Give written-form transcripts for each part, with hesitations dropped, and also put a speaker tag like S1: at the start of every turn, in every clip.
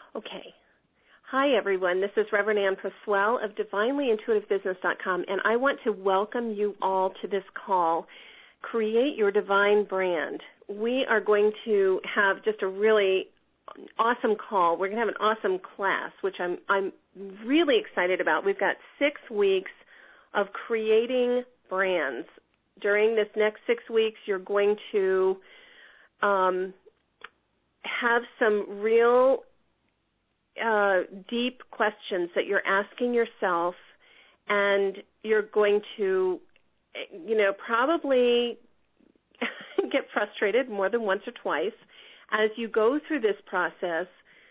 S1: Okay. Hi, everyone. This is Reverend Ann Paswell of DivinelyIntuitiveBusiness.com, and I want to welcome you all to this call, Create Your Divine Brand. We are going to have just a really awesome call. We're going to have an awesome class, which I'm really excited about. We've got 6 weeks of creating brands. During this next 6 weeks, you're going to have some real deep questions that you're asking yourself, and you're going to, probably get frustrated more than once or twice as you go through this process.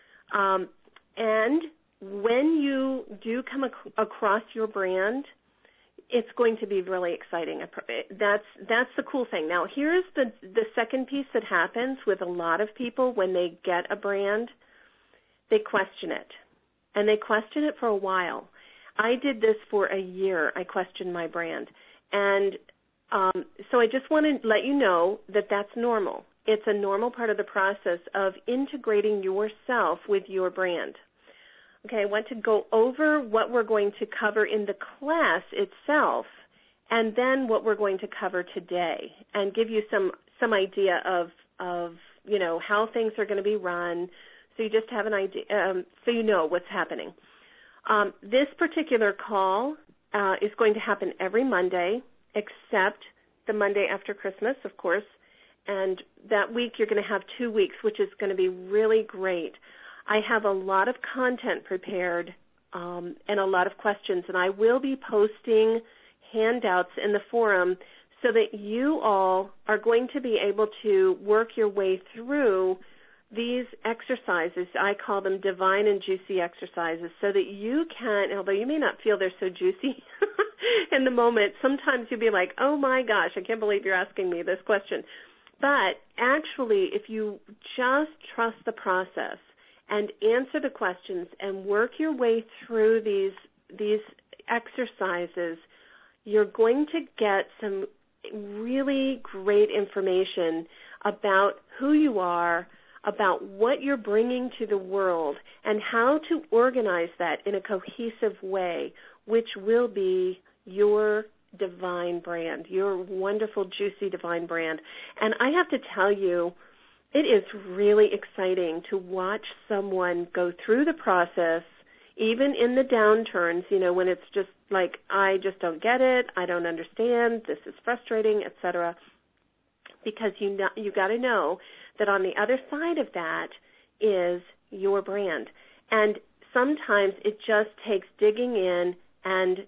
S1: And when you do come across your brand, it's going to be really exciting. That's the cool thing. Now, here's the second piece that happens with a lot of people when they get a brand. They question it, and they question it for a while. I did this for a year. I questioned my brand, and so I just want to let you know that that's normal. It's a normal part of the process of integrating yourself with your brand. Okay, I want to go over what we're going to cover in the class itself, and then what we're going to cover today, and give you some idea of how things are going to be run. So you just have an idea, so you know what's happening. This particular call is going to happen every Monday, except the Monday after Christmas, of course. And that week you're going to have 2 weeks, which is going to be really great. I have a lot of content prepared and a lot of questions, and I will be posting handouts in the forum so that you all are going to be able to work your way through these exercises. I call them divine and juicy exercises, so that you can, although you may not feel they're so juicy in the moment, sometimes you'll be like, oh my gosh, I can't believe you're asking me this question. But actually, if you just trust the process and answer the questions and work your way through these exercises, you're going to get some really great information about who you are, about what you're bringing to the world, and how to organize that in a cohesive way, which will be your divine brand, your wonderful, juicy divine brand. And I have to tell you, it is really exciting to watch someone go through the process, even in the downturns, when it's just like, I just don't get it, I don't understand, this is frustrating, etc. Because you got to know that on the other side of that is your brand. And sometimes it just takes digging in and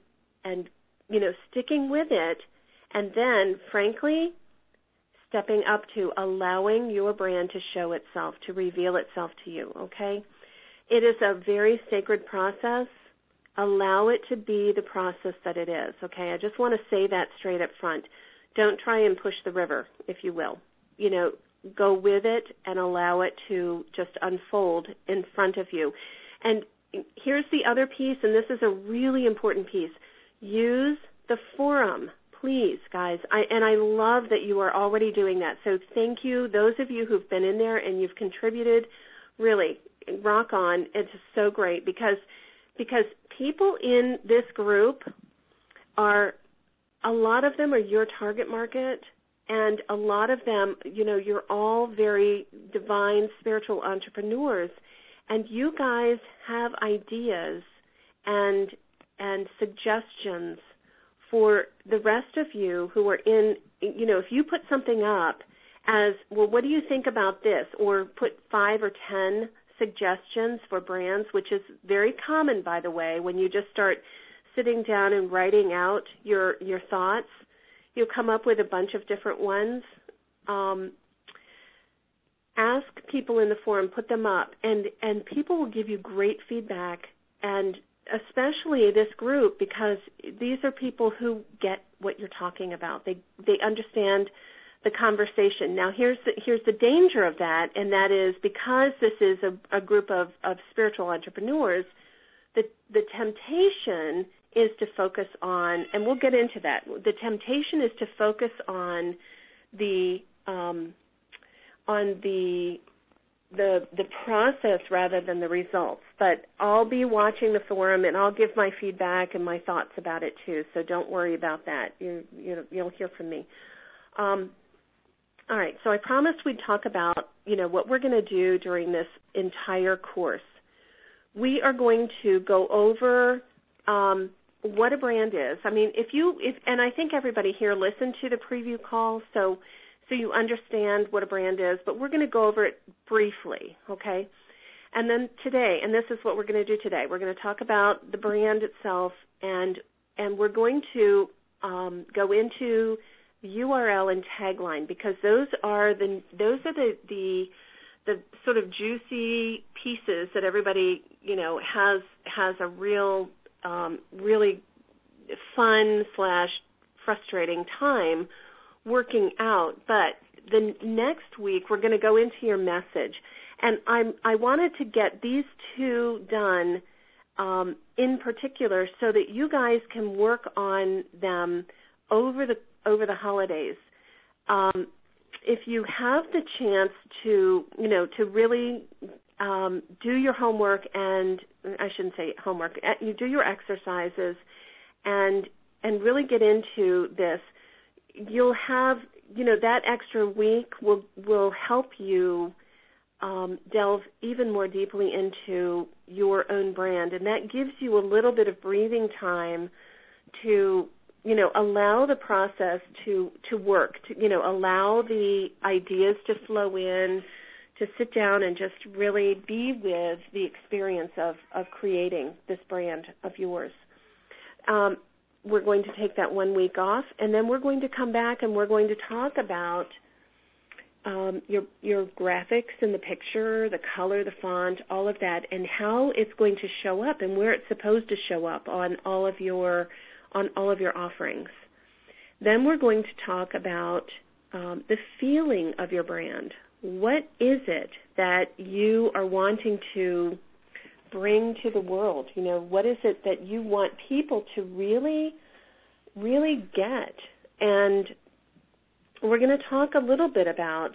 S1: sticking with it, and then, frankly, stepping up to allowing your brand to show itself, to reveal itself to you, okay? It is a very sacred process. Allow it to be the process that it is, okay? I just want to say that straight up front. Don't try and push the river, if you will. Go with it and allow it to just unfold in front of you. And here's the other piece, and this is a really important piece. Use the forum, please, guys. I love that you are already doing that. So thank you. Those of you who've been in there and you've contributed, really, rock on. It's so great because people in this group a lot of them are your target market, and a lot of them, you're all very divine, spiritual entrepreneurs, and you guys have ideas and suggestions for the rest of you who are in, if you put something up as, well, what do you think about this? Or put 5 or 10 suggestions for brands, which is very common, by the way, when you just start sitting down and writing out your thoughts. You'll come up with a bunch of different ones. Ask people in the forum, put them up, and people will give you great feedback, and especially this group, because these are people who get what you're talking about. They understand the conversation. Now, here's the danger of that, and that is because this is a group of spiritual entrepreneurs, the temptation is to focus on, and we'll get into that, the temptation is to focus on the the process rather than the results. But I'll be watching the forum, and I'll give my feedback and my thoughts about it too. So don't worry about that. You'll hear from me. All right. So I promised we'd talk about what we're going to do during this entire course. We are going to go over what a brand is. I mean, and I think everybody here listened to the preview call, so you understand what a brand is, but we're going to go over it briefly, okay? And then today, and this is what we're going to do today, we're going to talk about the brand itself, and we're going to go into the URL and tagline, because those are the sort of juicy pieces that everybody has a real really fun / frustrating time working out. But the next week we're going to go into your message, and I wanted to get these two done in particular so that you guys can work on them over the holidays. If you have the chance to really do your homework, and I shouldn't say homework, you do your exercises and really get into this, you'll have, that extra week will help you delve even more deeply into your own brand, and that gives you a little bit of breathing time to allow the process to work, allow the ideas to flow in, to sit down and just really be with the experience of creating this brand of yours. We're going to take that 1 week off, and then we're going to come back and we're going to talk about your graphics and the picture, the color, the font, all of that, and how it's going to show up and where it's supposed to show up on all of your offerings. Then we're going to talk about the feeling of your brand. What is it that you are wanting to bring to the world? What is it that you want people to really, really get? And we're going to talk a little bit about,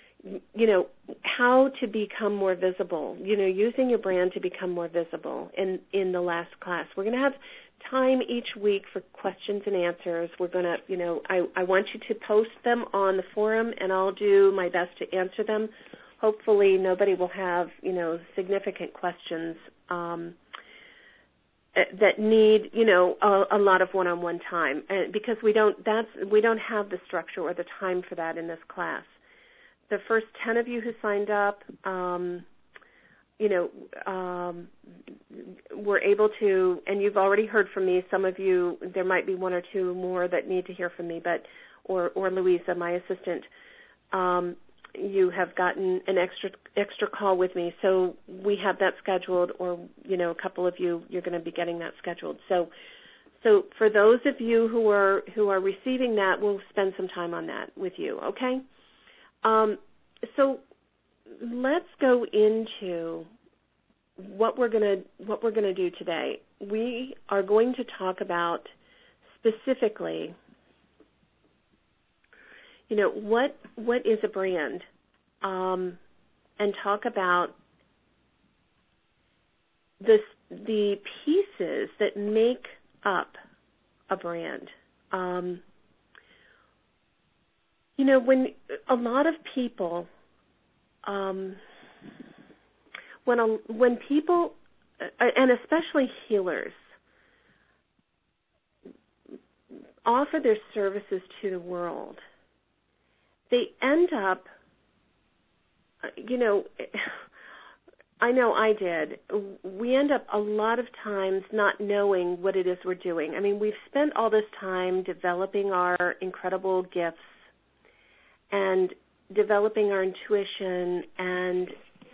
S1: how to become more visible, using your brand to become more visible in the last class. We're going to have time each week for questions and answers. We're going to, I want you to post them on the forum, and I'll do my best to answer them. Hopefully nobody will have, significant questions that need, a lot of one-on-one time, because we don't have the structure or the time for that in this class. The first 10 of you who signed up, we're able to, and you've already heard from me. Some of you, there might be one or two more that need to hear from me, or Louisa, my assistant. You have gotten an extra call with me, so we have that scheduled, or a couple of you, you're going to be getting that scheduled. So for those of you who are receiving that, we'll spend some time on that with you. Okay. So let's go into what we're going to do today. We are going to talk about specifically, what is a brand, and talk about the pieces that make up a brand. When a lot of people, when people, and especially healers, offer their services to the world, they end up, I know I did, we end up a lot of times not knowing what it is we're doing. I mean, we've spent all this time developing our incredible gifts and developing our intuition and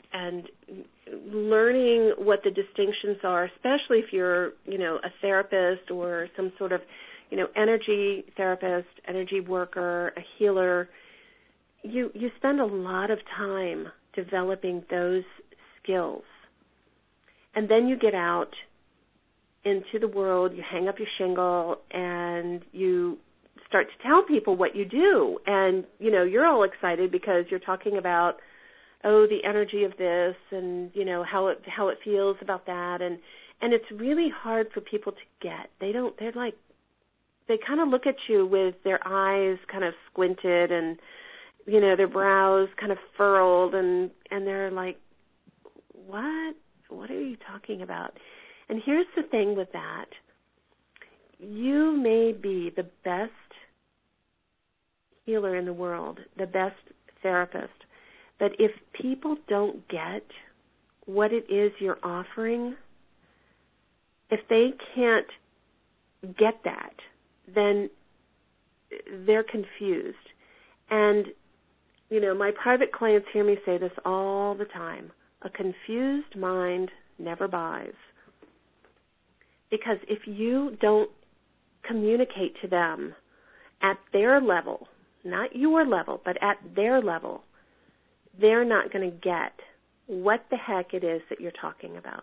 S1: learning what the distinctions are, especially if you're, a therapist or some sort of, energy therapist, energy worker, a healer. You spend a lot of time developing those skills. And then you get out into the world, you hang up your shingle, and you start to tell people what you do. And, you're all excited because you're talking about, oh, the energy of this, and how it feels about that, and it's really hard for people to get. They kind of look at you with their eyes kind of squinted and, their brows kind of furrowed, and they're like, what? What are you talking about? And here's the thing with that. You may be the best healer in the world, the best therapist, but if people don't get what it is you're offering, if they can't get that, then they're confused. And, my private clients hear me say this all the time. A confused mind never buys. Because if you don't communicate to them at their level, not your level, but at their level, they're not going to get what the heck it is that you're talking about.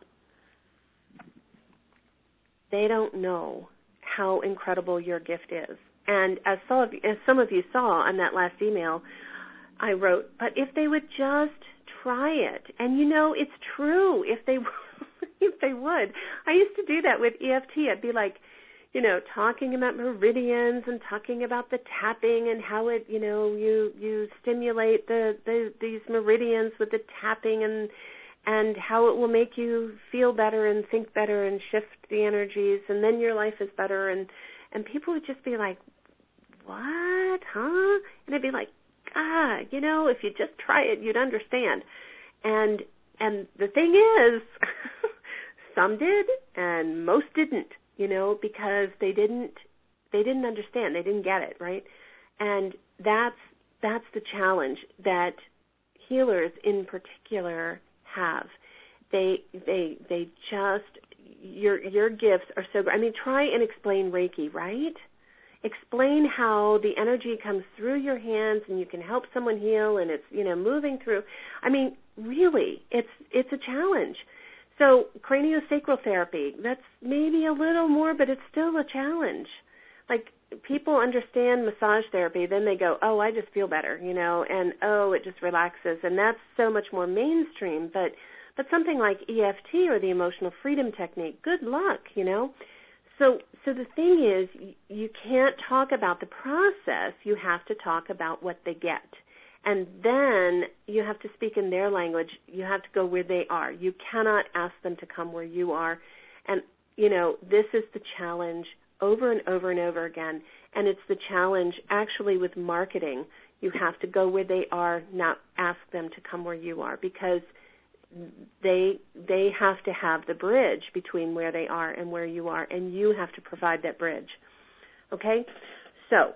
S1: They don't know how incredible your gift is. And as some of you saw on that last email, I wrote, but if they would just try it, and it's true, if they would. I used to do that with EFT. I'd be like, talking about meridians and talking about the tapping and how it, you stimulate these meridians with the tapping and how it will make you feel better and think better and shift the energies, and then your life is better. And people would just be like, what, huh? And I'd be like, if you just try it, you'd understand. And the thing is, some did and most didn't, because they didn't understand. They didn't get it, right? And that's the challenge that healers in particular have. They just, your gifts are so great. I mean, try and explain Reiki, right? Explain how the energy comes through your hands and you can help someone heal, and it's, moving through. I mean, really, it's a challenge. So craniosacral therapy, that's maybe a little more, but it's still a challenge. Like, people understand massage therapy, then they go, oh, I just feel better, and oh, it just relaxes, and that's so much more mainstream. But something like EFT or the emotional freedom technique, good luck, So the thing is, you can't talk about the process. You have to talk about what they get. And then you have to speak in their language. You have to go where they are. You cannot ask them to come where you are. And, this is the challenge over and over and over again. And it's the challenge actually with marketing. You have to go where they are, not ask them to come where you are, because they have to have the bridge between where they are and where you are, and you have to provide that bridge. Okay? So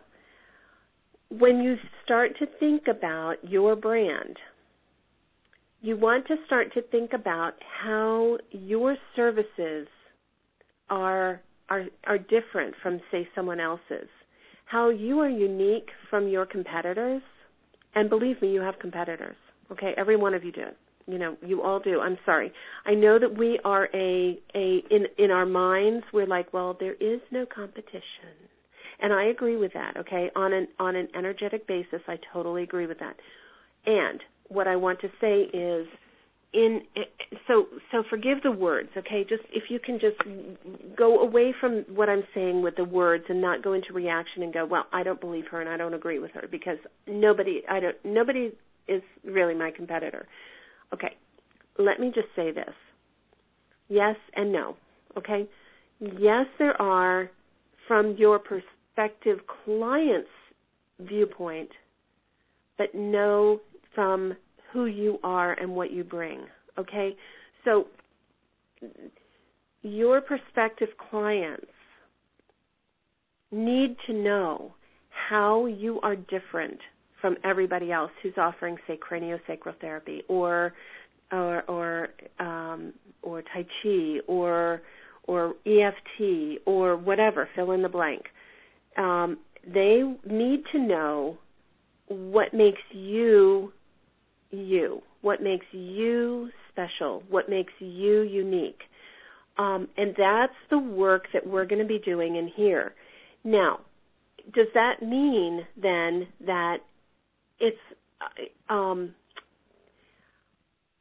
S1: when you start to think about your brand, you want to start to think about how your services are different from, say, someone else's, how you are unique from your competitors. And believe me, you have competitors. Okay? Every one of you do. You all do. I'm sorry. I know that we are in our minds, we're like, well, there is no competition. And I agree with that, okay? On an energetic basis, I totally agree with that. And what I want to say is, so forgive the words, okay? Just if you can just go away from what I'm saying with the words and not go into reaction and go, well, I don't believe her and I don't agree with her, because nobody is really my competitor. Okay, let me just say this. Yes and no, okay? Yes, there are, from your prospective client's viewpoint, but no from who you are and what you bring, okay? So your prospective clients need to know how you are different from everybody else who's offering, say, craniosacral therapy or Tai Chi or EFT or whatever, fill in the blank. They need to know what makes you you, what makes you special, what makes you unique. And that's the work that we're going to be doing in here. Now, does that mean then that it's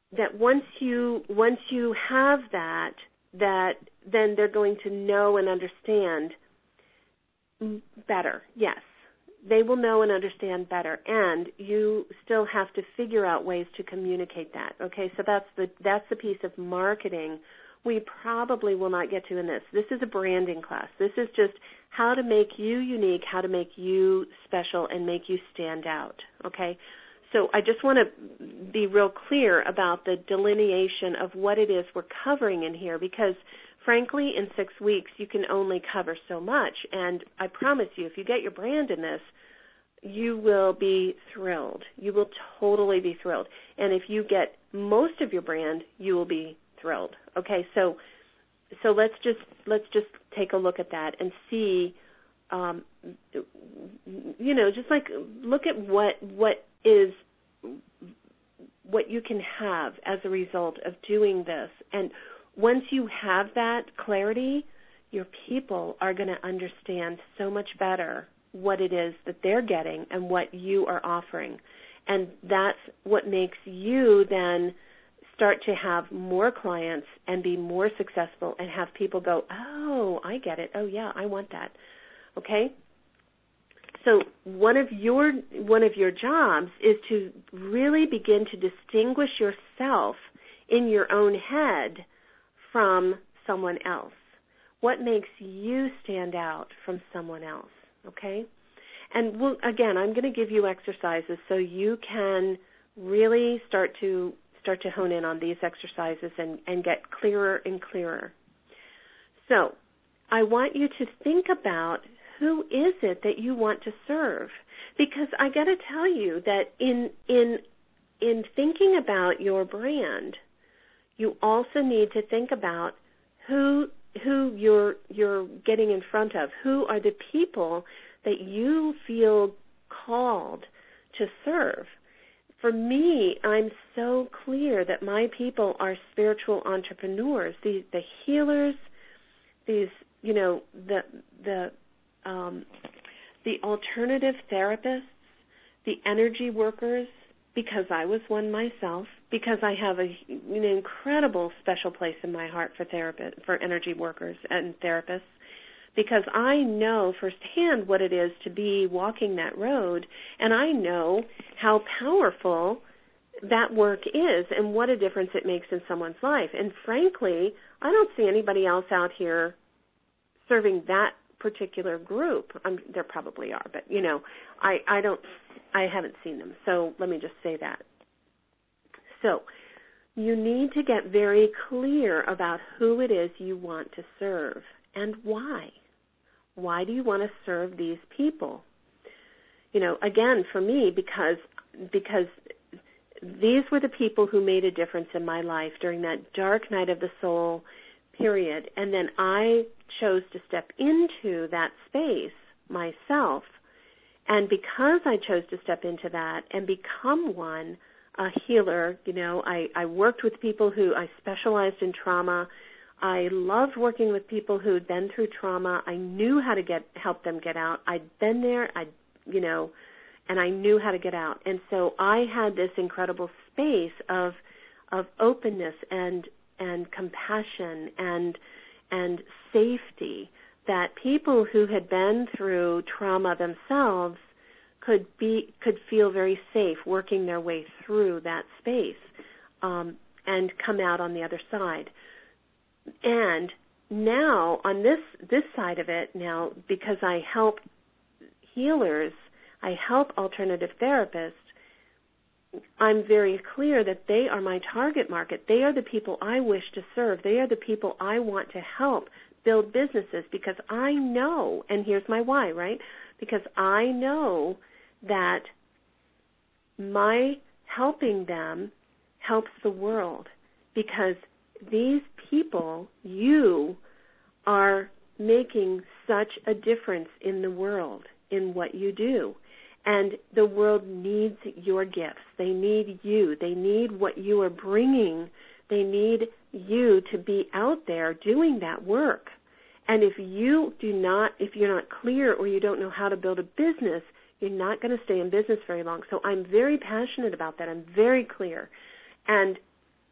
S1: once you have that then they're going to know and understand better. Yes, they will know and understand better, and you still have to figure out ways to communicate that. Okay, so that's the piece of marketing we probably will not get to in this. This is a branding class. This is just how to make you unique, how to make you special, and make you stand out. Okay, so I just want to be real clear about the delineation of what it is we're covering in here, because frankly, in 6 weeks, you can only cover so much. And I promise you, if you get your brand in this, you will be thrilled. You will totally be thrilled. And if you get most of your brand, you will be thrilled. Okay, so let's just take a look at that and see, just like look at what you can have as a result of doing this. And once you have that clarity, your people are going to understand so much better what it is that they're getting and what you are offering. And that's what makes you then start to have more clients and be more successful and have people go, oh, I get it. Oh, yeah, I want that. Okay? So one of your jobs is to really begin to distinguish yourself in your own head from someone else. What makes you stand out from someone else, okay? And again, I'm going to give you exercises so you can really start to hone in on these exercises and get clearer and clearer. So I want you to think about who is it that you want to serve, because I got to tell you that in thinking about your brand, you also need to think about who you're getting in front of. Who are the people that you feel called to serve? For me, I'm so clear that my people are spiritual entrepreneurs, the healers, these, the alternative therapists, the energy workers, because I was one myself, because I have an incredible special place in my heart for energy workers and therapists, because I know firsthand what it is to be walking that road, and I know how powerful that work is and what a difference it makes in someone's life. And frankly, I don't see anybody else out here serving that particular group. There probably are, but I haven't seen them. So let me just say that. So you need to get very clear about who it is you want to serve and why. Why do you want to serve these people? Again, for me, because these were the people who made a difference in my life during that dark night of the soul period. And then I chose to step into that space myself. And because I chose to step into that and become a healer, I worked with people who I specialized in trauma. I loved working with people who had been through trauma. I knew how to help them get out. I'd been there, and I knew how to get out. And so I had this incredible space of openness and compassion and safety that people who had been through trauma themselves could feel very safe working their way through that space and come out on the other side. And now on this side of it now, because I help healers, I help alternative therapists, I'm very clear that they are my target market. They are the people I wish to serve. They are the people I want to help build businesses, because I know, and here's my why, right? Because I know that my helping them helps the world, because these people, you are making such a difference in the world, in what you do. And the world needs your gifts. They need you. They need what you are bringing. They need you to be out there doing that work. And if you're not clear or you don't know how to build a business, you're not going to stay in business very long. So I'm very passionate about that. I'm very clear. And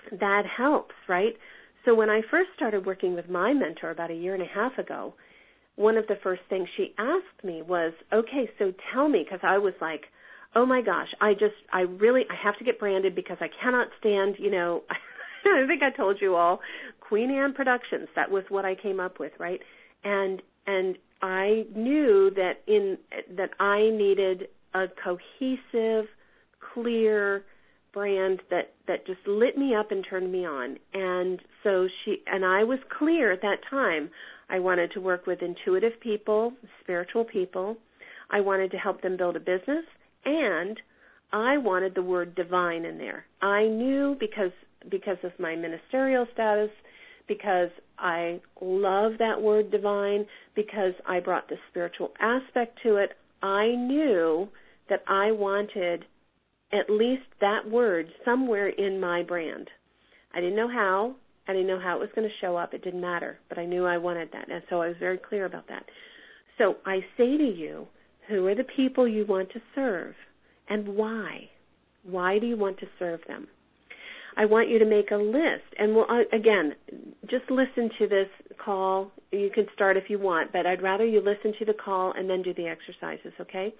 S1: that helps, right? So when I first started working with my mentor about a year and a half ago, one of the first things she asked me was, okay, so tell me, because I was like, oh my gosh, I have to get branded because I cannot stand, I think I told you all, Queen Anne Productions. That was what I came up with, right? And I knew that I needed a cohesive, clear brand that just lit me up and turned me on. And so I was clear at that time. I wanted to work with intuitive people, spiritual people. I wanted to help them build a business, and I wanted the word divine in there. I knew because of my ministerial status, because I love that word divine, because I brought the spiritual aspect to it, I knew that I wanted at least that word somewhere in my brand. I didn't know how. I didn't know how it was going to show up. It didn't matter, but I knew I wanted that, and so I was very clear about that. So I say to you, who are the people you want to serve, and why? Why do you want to serve them? I want you to make a list, and again, just listen to this call. You can start if you want, but I'd rather you listen to the call and then do the exercises, okay?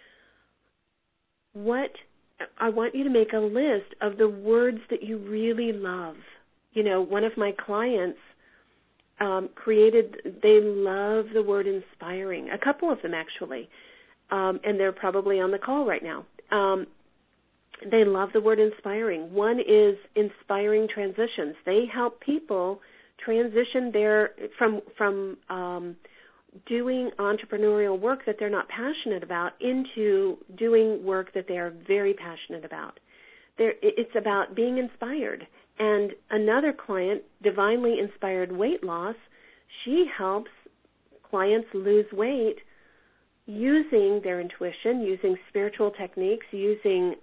S1: I want you to make a list of the words that you really love. One of my clients they love the word inspiring, a couple of them actually, and they're probably on the call right now. They love the word inspiring. One is inspiring transitions. They help people transition from doing entrepreneurial work that they're not passionate about into doing work that they are very passionate about. It's about being inspired. And another client, Divinely Inspired Weight Loss, she helps clients lose weight using their intuition, using spiritual techniques, using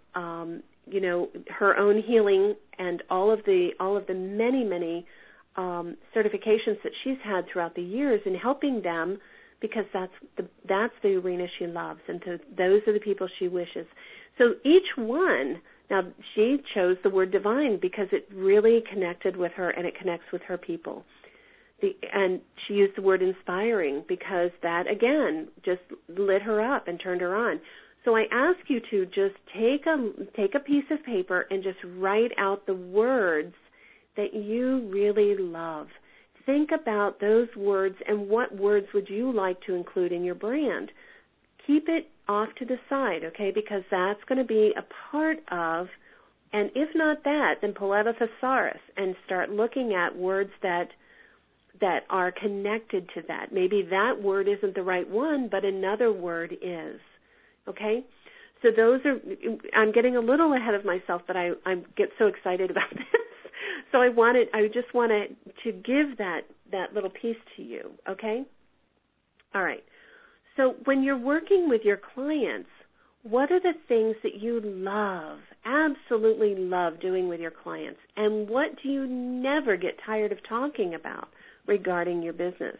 S1: her own healing and all of the many certifications that she's had throughout the years in helping them, because that's the arena she loves, and those are the people she wishes. So each one. Now, she chose the word divine because it really connected with her, and it connects with her people. And she used the word inspiring because that, again, just lit her up and turned her on. So I ask you to just take a piece of paper and just write out the words that you really love. Think about those words and what words would you like to include in your brand. Keep it off to the side, okay, because that's going to be a part of, and if not that, then pull out a thesaurus and start looking at words that are connected to that. Maybe that word isn't the right one, but another word is, okay? So I'm getting a little ahead of myself, but I get so excited about this. So I just wanted to give that little piece to you, okay? All right. So when you're working with your clients, what are the things that you love, absolutely love doing with your clients? And what do you never get tired of talking about regarding your business?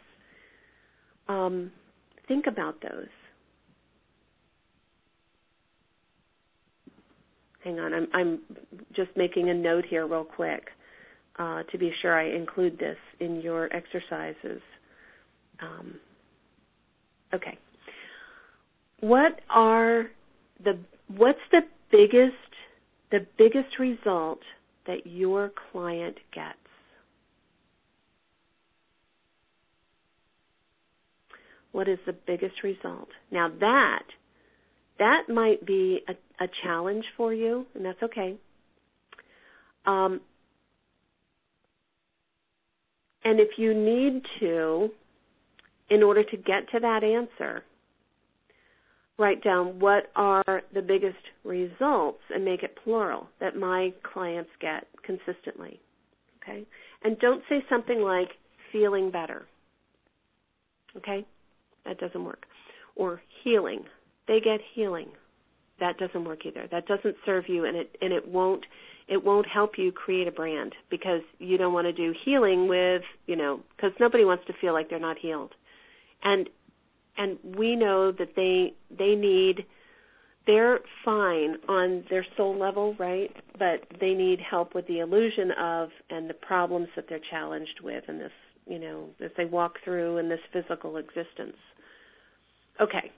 S1: Think about those. Hang on, I'm just making a note here real quick to be sure I include this in your exercises. Okay. What's the biggest result that your client gets? What is the biggest result? Now that might be a challenge for you, and that's okay. And if you need to, in order to get to that answer, write down what are the biggest results and make it plural that my clients get consistently, okay? And don't say something like feeling better, okay? That doesn't work. Or healing. They get healing. That doesn't work either. That doesn't serve you, and it won't help you create a brand, because you don't want to do healing with, because nobody wants to feel like they're not healed. And we know that they need they're fine on their soul level, right? But they need help with the illusion of and the problems that they're challenged with in this, as they walk through in this physical existence. Okay.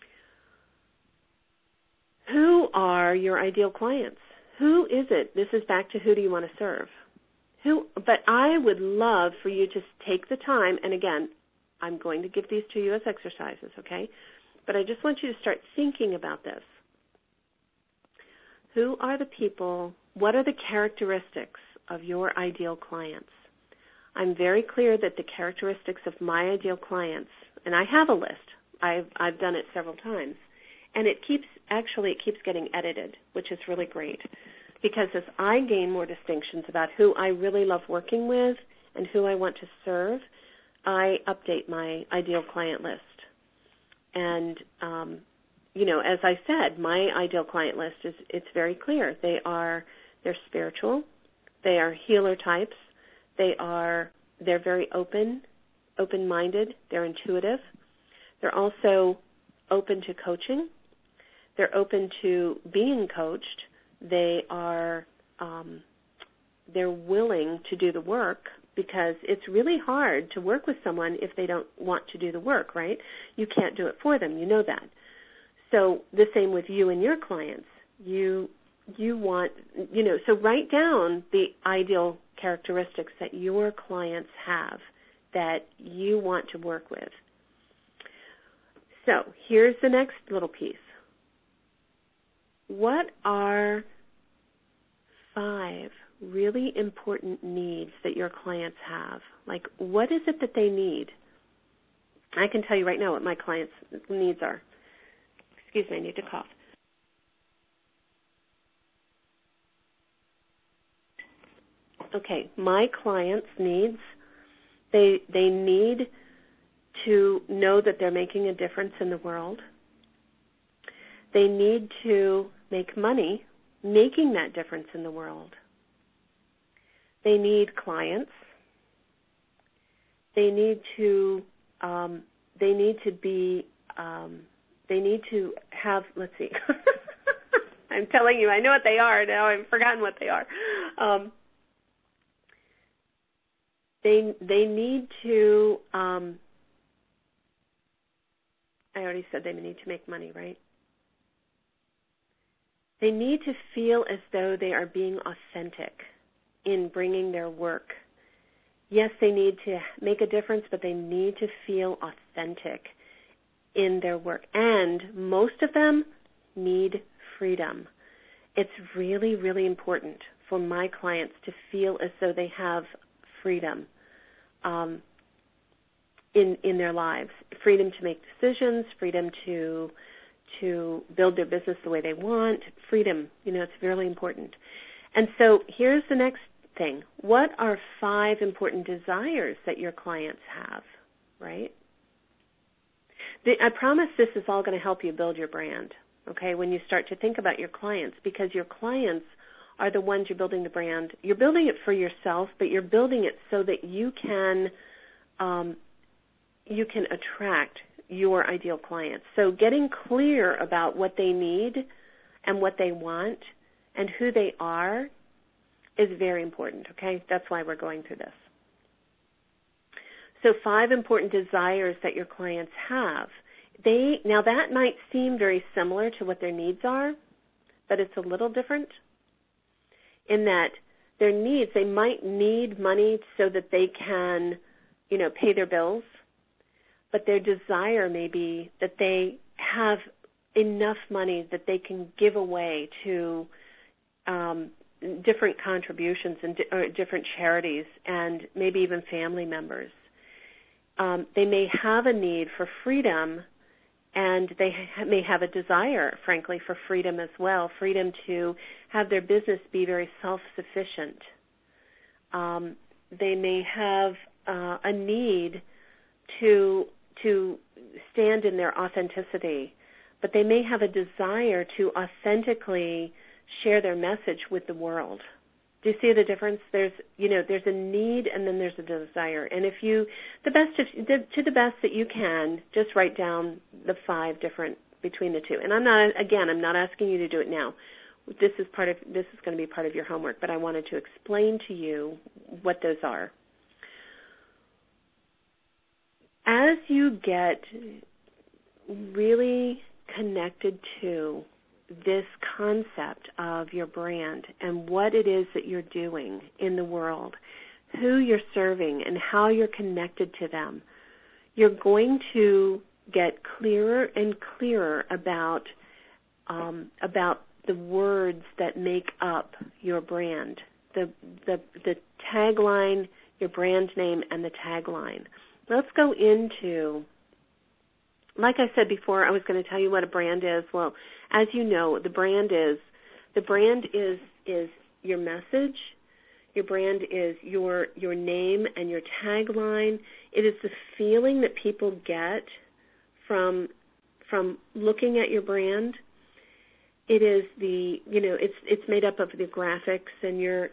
S1: Who are your ideal clients? Who is it? This is back to who do you want to serve? But I would love for you to take the time, and again, I'm going to give these to you as exercises, okay? But I just want you to start thinking about this. Who are the people, what are the characteristics of your ideal clients? I'm very clear that the characteristics of my ideal clients, and I have a list. I've done it several times. And it keeps getting edited, which is really great. Because as I gain more distinctions about who I really love working with and who I want to serve, I update my ideal client list. And, as I said, my ideal client list it's very clear. They're spiritual. They are healer types. They're very open-minded. They're intuitive. They're also open to coaching. They're open to being coached. They're willing to do the work because it's really hard to work with someone if they don't want to do the work, right? You can't do it for them. You know that. So the same with you and your clients. You want, so write down the ideal characteristics that your clients have that you want to work with. So here's the next little piece. What are 5 really important needs that your clients have? Like, what is it that they need? I can tell you right now what my clients' needs are. Excuse me, I need to cough. Okay, my clients' needs, they need to know that they're making a difference in the world. They need to make money making that difference in the world. They need clients. They need to have, let's see. I'm telling you, I know what they are now. I've forgotten what they are. They need to, I already said they need to make money, right? They need to feel as though they are being authentic in bringing their work. Yes, they need to make a difference, but they need to feel authentic in their work. And most of them need freedom. It's really, really important for my clients to feel as though they have freedom in their lives. Freedom to make decisions, freedom to build their business the way they want, freedom, it's really important. And so here's the next thing. What are 5 important desires that your clients have, right? I promise this is all going to help you build your brand, okay, when you start to think about your clients, because your clients are the ones you're building the brand. You're building it for yourself, but you're building it so that you can attract your ideal clients. So getting clear about what they need and what they want and who they are is very important, okay? That's why we're going through this. So 5 important desires that your clients have. Now that might seem very similar to what their needs are, but it's a little different in that their needs, they might need money so that they can, pay their bills. But their desire may be that they have enough money that they can give away to different contributions and different charities and maybe even family members. They may have a need for freedom, and they may have a desire, frankly, for freedom as well, freedom to have their business be very self-sufficient. They may have a need to stand in their authenticity, but they may have a desire to authentically share their message with the world. Do you see the difference? There's a need and then there's a desire. And to the best that you can, just write down the 5 different between the two. And I'm not asking you to do it now. This is going to be part of your homework, but I wanted to explain to you what those are. As you get really connected to this concept of your brand and what it is that you're doing in the world, who you're serving and how you're connected to them, you're going to get clearer and clearer about the words that make up your brand, the tagline, your brand name, and the tagline. Let's go into, like I said before, I was going to tell you what a brand is. Well, as you know, the brand is your message. Your brand is your name and your tagline. It is the feeling that people get from looking at your brand. It is it's made up of the graphics and your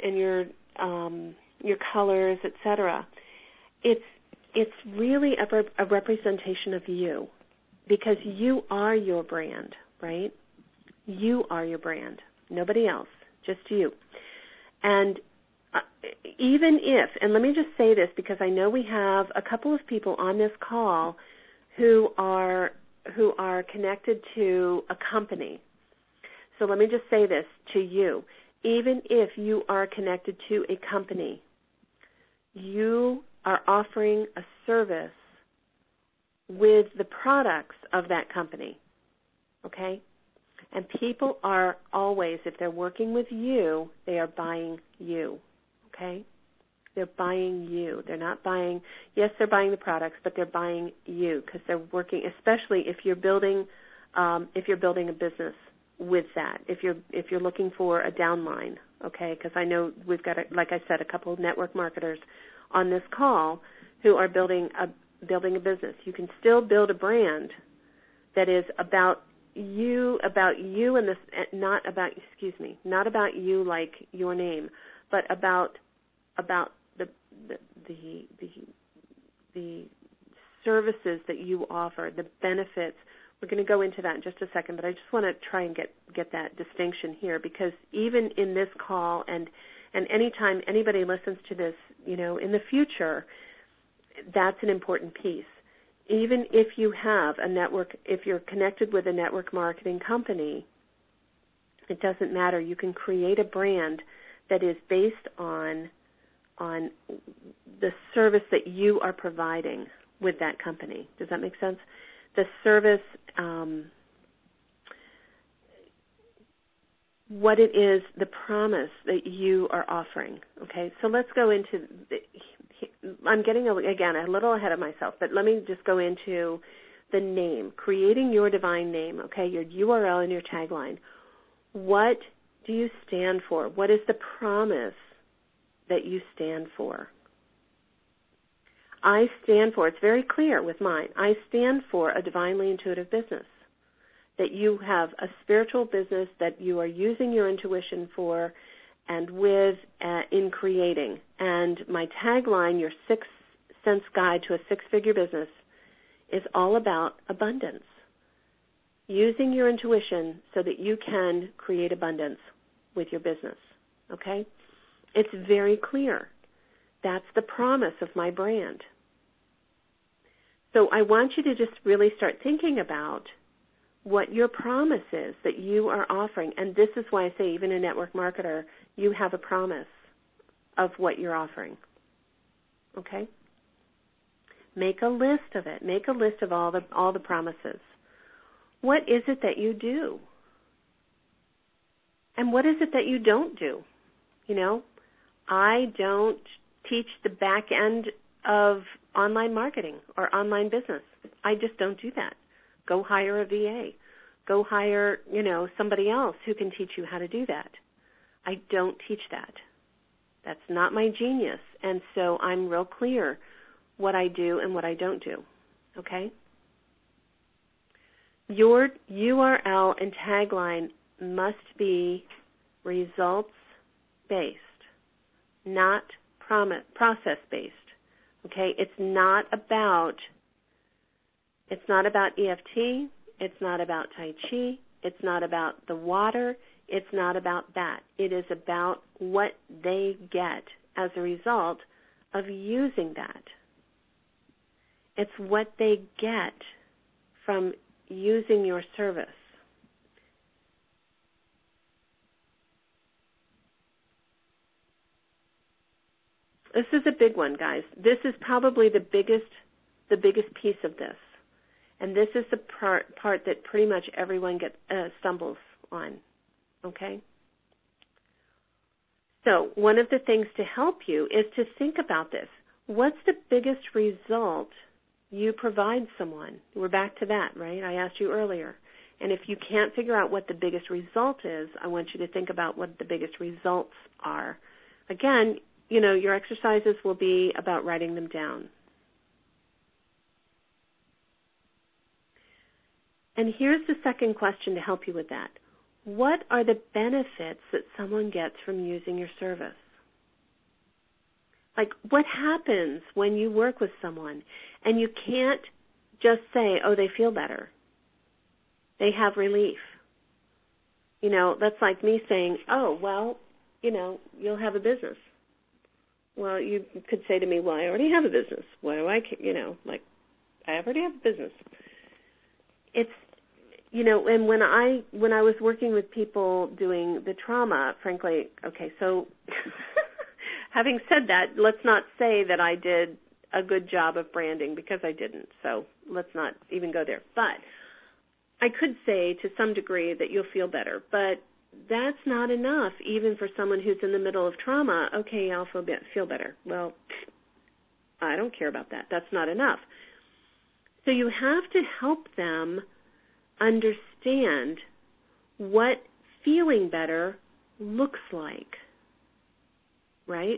S1: colors, etc. It's really a representation of you, because you are your brand, right? You are your brand, nobody else, just you. And even if, and let me just say this because I know we have a couple of people on this call who are connected to a company. So let me just say this to you. Even if you are connected to a company, you are offering a service with the products of that company, okay? And people are always, if they're working with you, they are buying you, okay? They're buying you. They're not buying, yes, they're buying the products, but they're buying you because they're working, especially if you're building a business with that, if you're looking for a downline, okay? Because I know we've got, like I said, a couple of network marketers on this call who are building a business. You can still build a brand that is about you and this, not about you like your name, but about the services that you offer, the benefits. We're going to go into that in just a second, but I just want to try and get that distinction here, because even in this call and anytime anybody listens to this, in the future, that's an important piece. Even if you have a network, if you're connected with a network marketing company, it doesn't matter. You can create a brand that is based on the service that you are providing with that company. Does that make sense? The service, what it is, the promise that you are offering. Okay, so let's go into, I'm getting, again, a little ahead of myself, but let me just go into the name, creating your divine name, okay, your URL and your tagline. What do you stand for? What is the promise that you stand for? I stand for, it's very clear with mine, I stand for a divinely intuitive business, that you have a spiritual business that you are using your intuition for and with in creating. And my tagline, your Sixth Sense Guide to a Six-Figure Business, is all about abundance. Using your intuition so that you can create abundance with your business, okay? It's very clear. That's the promise of my brand. So I want you to just really start thinking about what your promise is that you are offering. And this is why I say, even a network marketer, you have a promise of what you're offering. Okay? Make a list of it. Make a list of all the promises. What is it that you do? And what is it that you don't do? I don't teach the back end of online marketing or online business. I just don't do that. Go hire a VA. Go hire, somebody else who can teach you how to do that. I don't teach that. That's not my genius. And so I'm real clear what I do and what I don't do. Okay? Your URL and tagline must be results-based, not process-based. Okay? It's not about EFT. It's not about Tai Chi. It's not about the water. It's not about that. It is about what they get as a result of using that. It's what they get from using your service. This is a big one, guys. This is probably the biggest piece of this. And this is the part that pretty much everyone stumbles on, okay? So one of the things to help you is to think about this. What's the biggest result you provide someone? We're back to that, right? I asked you earlier. And if you can't figure out what the biggest result is, I want you to think about what the biggest results are. Again, your exercises will be about writing them down. And here's the second question to help you with that. What are the benefits that someone gets from using your service? Like, what happens when you work with someone and you can't just say, oh, they feel better. They have relief. That's like me saying, oh, well, you'll have a business. Well, you could say to me, well, I already have a business. Why do I, I already have a business. It's, and when I was working with people doing the trauma, frankly, okay, so having said that, let's not say that I did a good job of branding because I didn't. So let's not even go there. But I could say to some degree that you'll feel better, but that's not enough even for someone who's in the middle of trauma. Okay, I'll feel better. Well, I don't care about that. That's not enough. So you have to help them understand what feeling better looks like, right?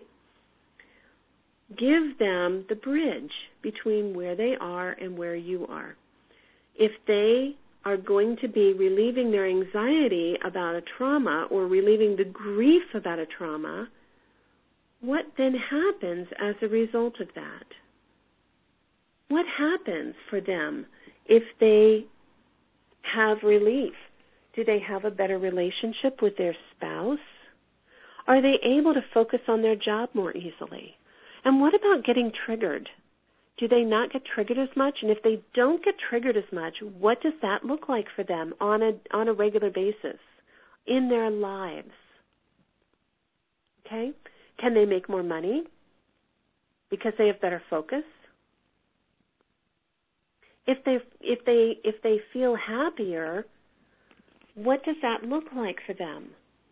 S1: Give them the bridge between where they are and where you are. If they are going to be relieving their anxiety about a trauma or relieving the grief about a trauma, what then happens as a result of that? What happens for them if they have relief? Do they have a better relationship with their spouse? Are they able to focus on their job more easily? And what about getting triggered? Do they not get triggered as much? And if they don't get triggered as much, what does that look like for them on a regular basis in their lives? Okay? Can they make more money because they have better focus? If they feel happier, what does that look like for them?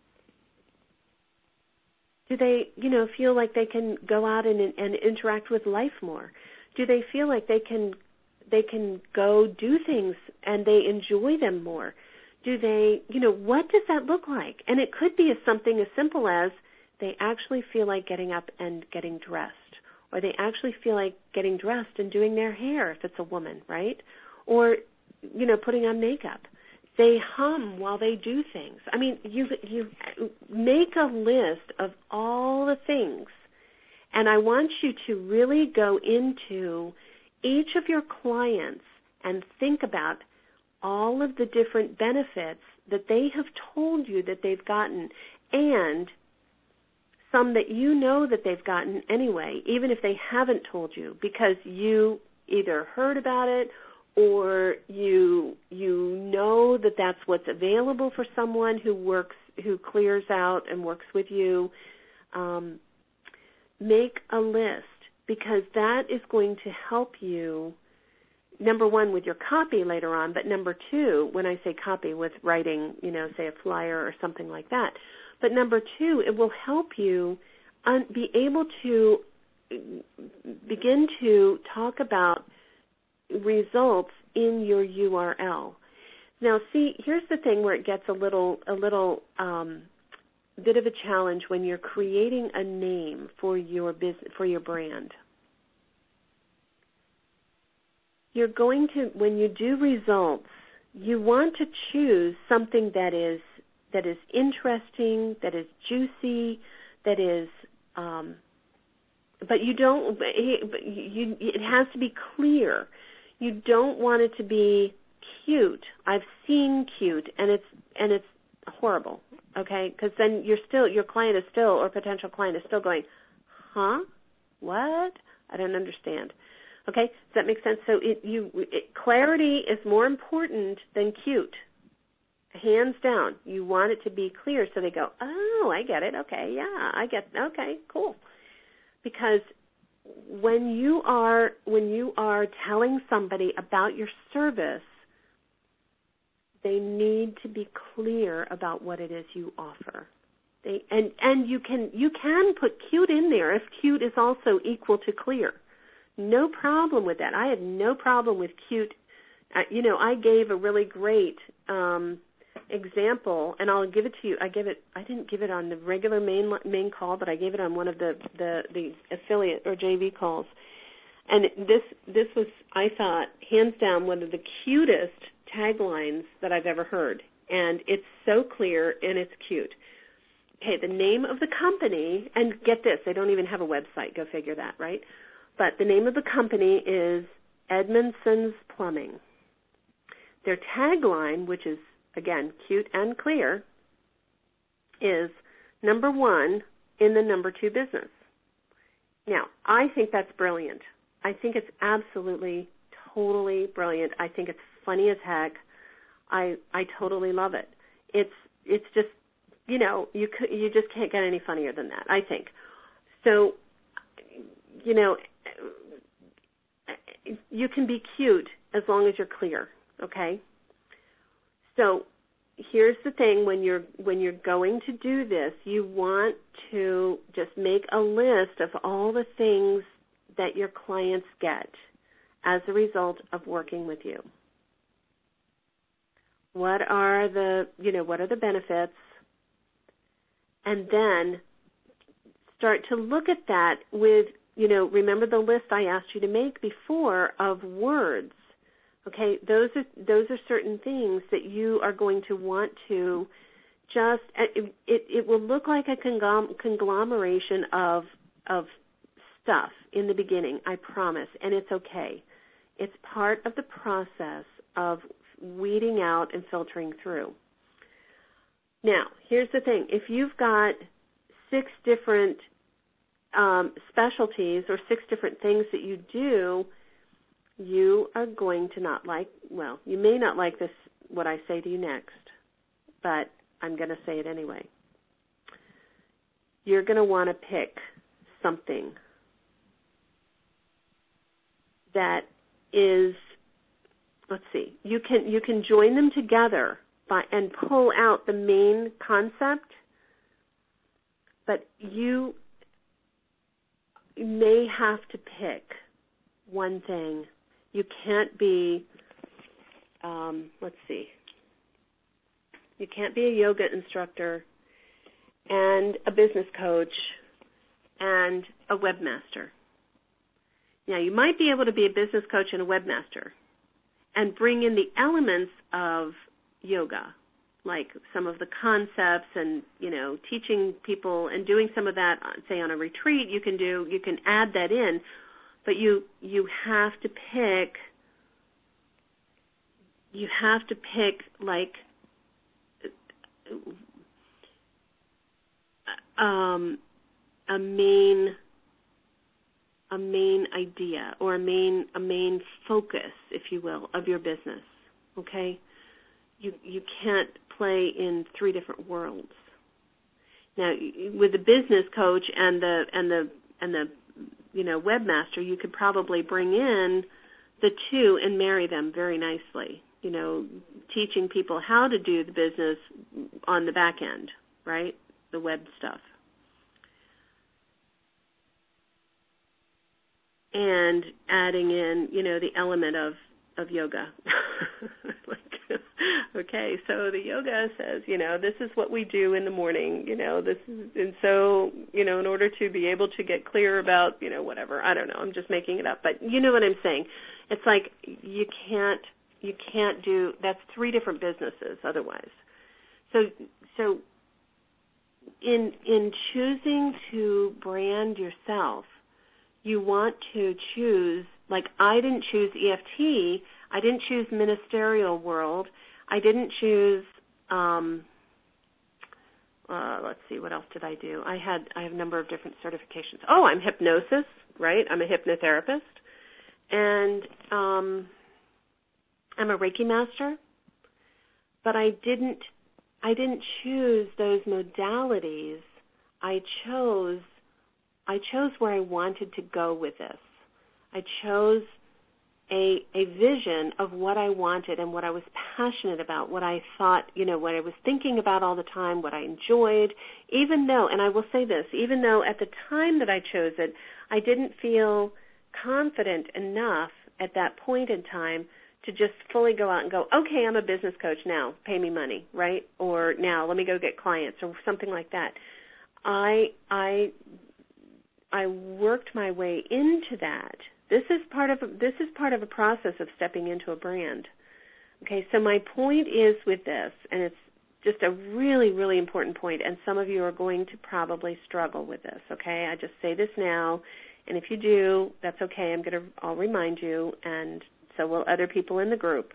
S1: Do they, feel like they can go out and interact with life more? Do they feel like they can go do things and they enjoy them more? Do they, what does that look like? And it could be something as simple as they actually feel like getting up and getting dressed, or they actually feel like getting dressed and doing their hair if it's a woman, right? Or, putting on makeup. They hum while they do things. I mean, you make a list of all the things, and I want you to really go into each of your clients and think about all of the different benefits that they have told you that they've gotten, and some that you know that they've gotten anyway, even if they haven't told you, because you either heard about it or you know that that's what's available for someone who clears out and works with you. Make a list, because that is going to help you, number one, with your copy later on, but number two, when I say copy, with writing, say a flyer or something like that. But number two, it will help you be able to begin to talk about results in your URL. Now, see, here's the thing where it gets a little bit of a challenge when you're creating a name for your business, for your brand. You're going to, when you do results, you want to choose something that is interesting, that is juicy, that is, but you don't. It has to be clear. You don't want it to be cute. I've seen cute, and it's horrible. Okay, because then your client is still, or potential client is still going, huh? What? I don't understand. Okay, does that make sense? So clarity is more important than cute. Hands down. You want it to be clear so they go, oh, I get it. Okay, yeah, okay, cool. Because when you are telling somebody about your service, they need to be clear about what it is you offer. And you can put cute in there if cute is also equal to clear. No problem with that. I have no problem with cute. I gave a really great example, and I'll give it to you. I didn't give it on the regular main call, but I gave it on one of the affiliate or JV calls. And this was, I thought, hands down, one of the cutest taglines that I've ever heard. And it's so clear and it's cute. Okay, the name of the company, and get this, they don't even have a website. Go figure that, right? But the name of the company is Edmondson's Plumbing. Their tagline, which is, again, cute and clear, is number one in the number two business. Now, I think that's brilliant. I think it's absolutely, totally brilliant. I think it's funny as heck. I totally love it. It's just, you just can't get any funnier than that, I think. So, you can be cute as long as you're clear, okay? So here's the thing, when you're going to do this, you want to just make a list of all the things that your clients get as a result of working with you. What are the benefits? And then start to look at that with, remember the list I asked you to make before of words. Okay, those are certain things that you are going to want to just, it will look like a conglomeration of stuff in the beginning, I promise, and it's okay. It's part of the process of weeding out and filtering through. Now, here's the thing. If you've got 6 different specialties or 6 different things that you do, you are going to you may not like this, what I say to you next, but I'm going to say it anyway. You're going to want to pick something that is, let's see, you can join them together and pull out the main concept, but you may have to pick one thing. You can't be, you can't be a yoga instructor and a business coach and a webmaster. Now, you might be able to be a business coach and a webmaster and bring in the elements of yoga, like some of the concepts and, teaching people and doing some of that, say, on a retreat. You can add that in, but you have to pick like a main idea or a main focus, if you will, of your business. Okay? You can't play in 3 different worlds. Now, with the business coach and the webmaster, you could probably bring in the 2 and marry them very nicely. Teaching people how to do the business on the back end, right? The web stuff. And adding in, the element of yoga. Okay, so the yoga says, this is what we do in the morning, this is, and so, in order to be able to get clear about, whatever, I don't know, I'm just making it up, but you know what I'm saying. It's like you can't do, that's 3 different businesses otherwise. So in choosing to brand yourself, you want to choose, like I didn't choose EFT, I didn't choose ministerial world. I didn't choose, let's see, what else did I do? I have a number of different certifications. Oh, I'm hypnosis, right? I'm a hypnotherapist. And I'm a Reiki master. But I didn't choose those modalities. I chose where I wanted to go with this. I chose a vision of what I wanted and what I was passionate about, what I thought, what I was thinking about all the time, what I enjoyed, even though, and I will say this, even though at the time that I chose it, I didn't feel confident enough at that point in time to just fully go out and go, okay, I'm a business coach now, pay me money, right? Or now let me go get clients or something like that. I worked my way into that. This is part of a process of stepping into a brand. Okay, so my point is with this, and it's just a really, really important point, and some of you are going to probably struggle with this, okay? I just say this now, and if you do, that's okay. I'll remind you, and so will other people in the group.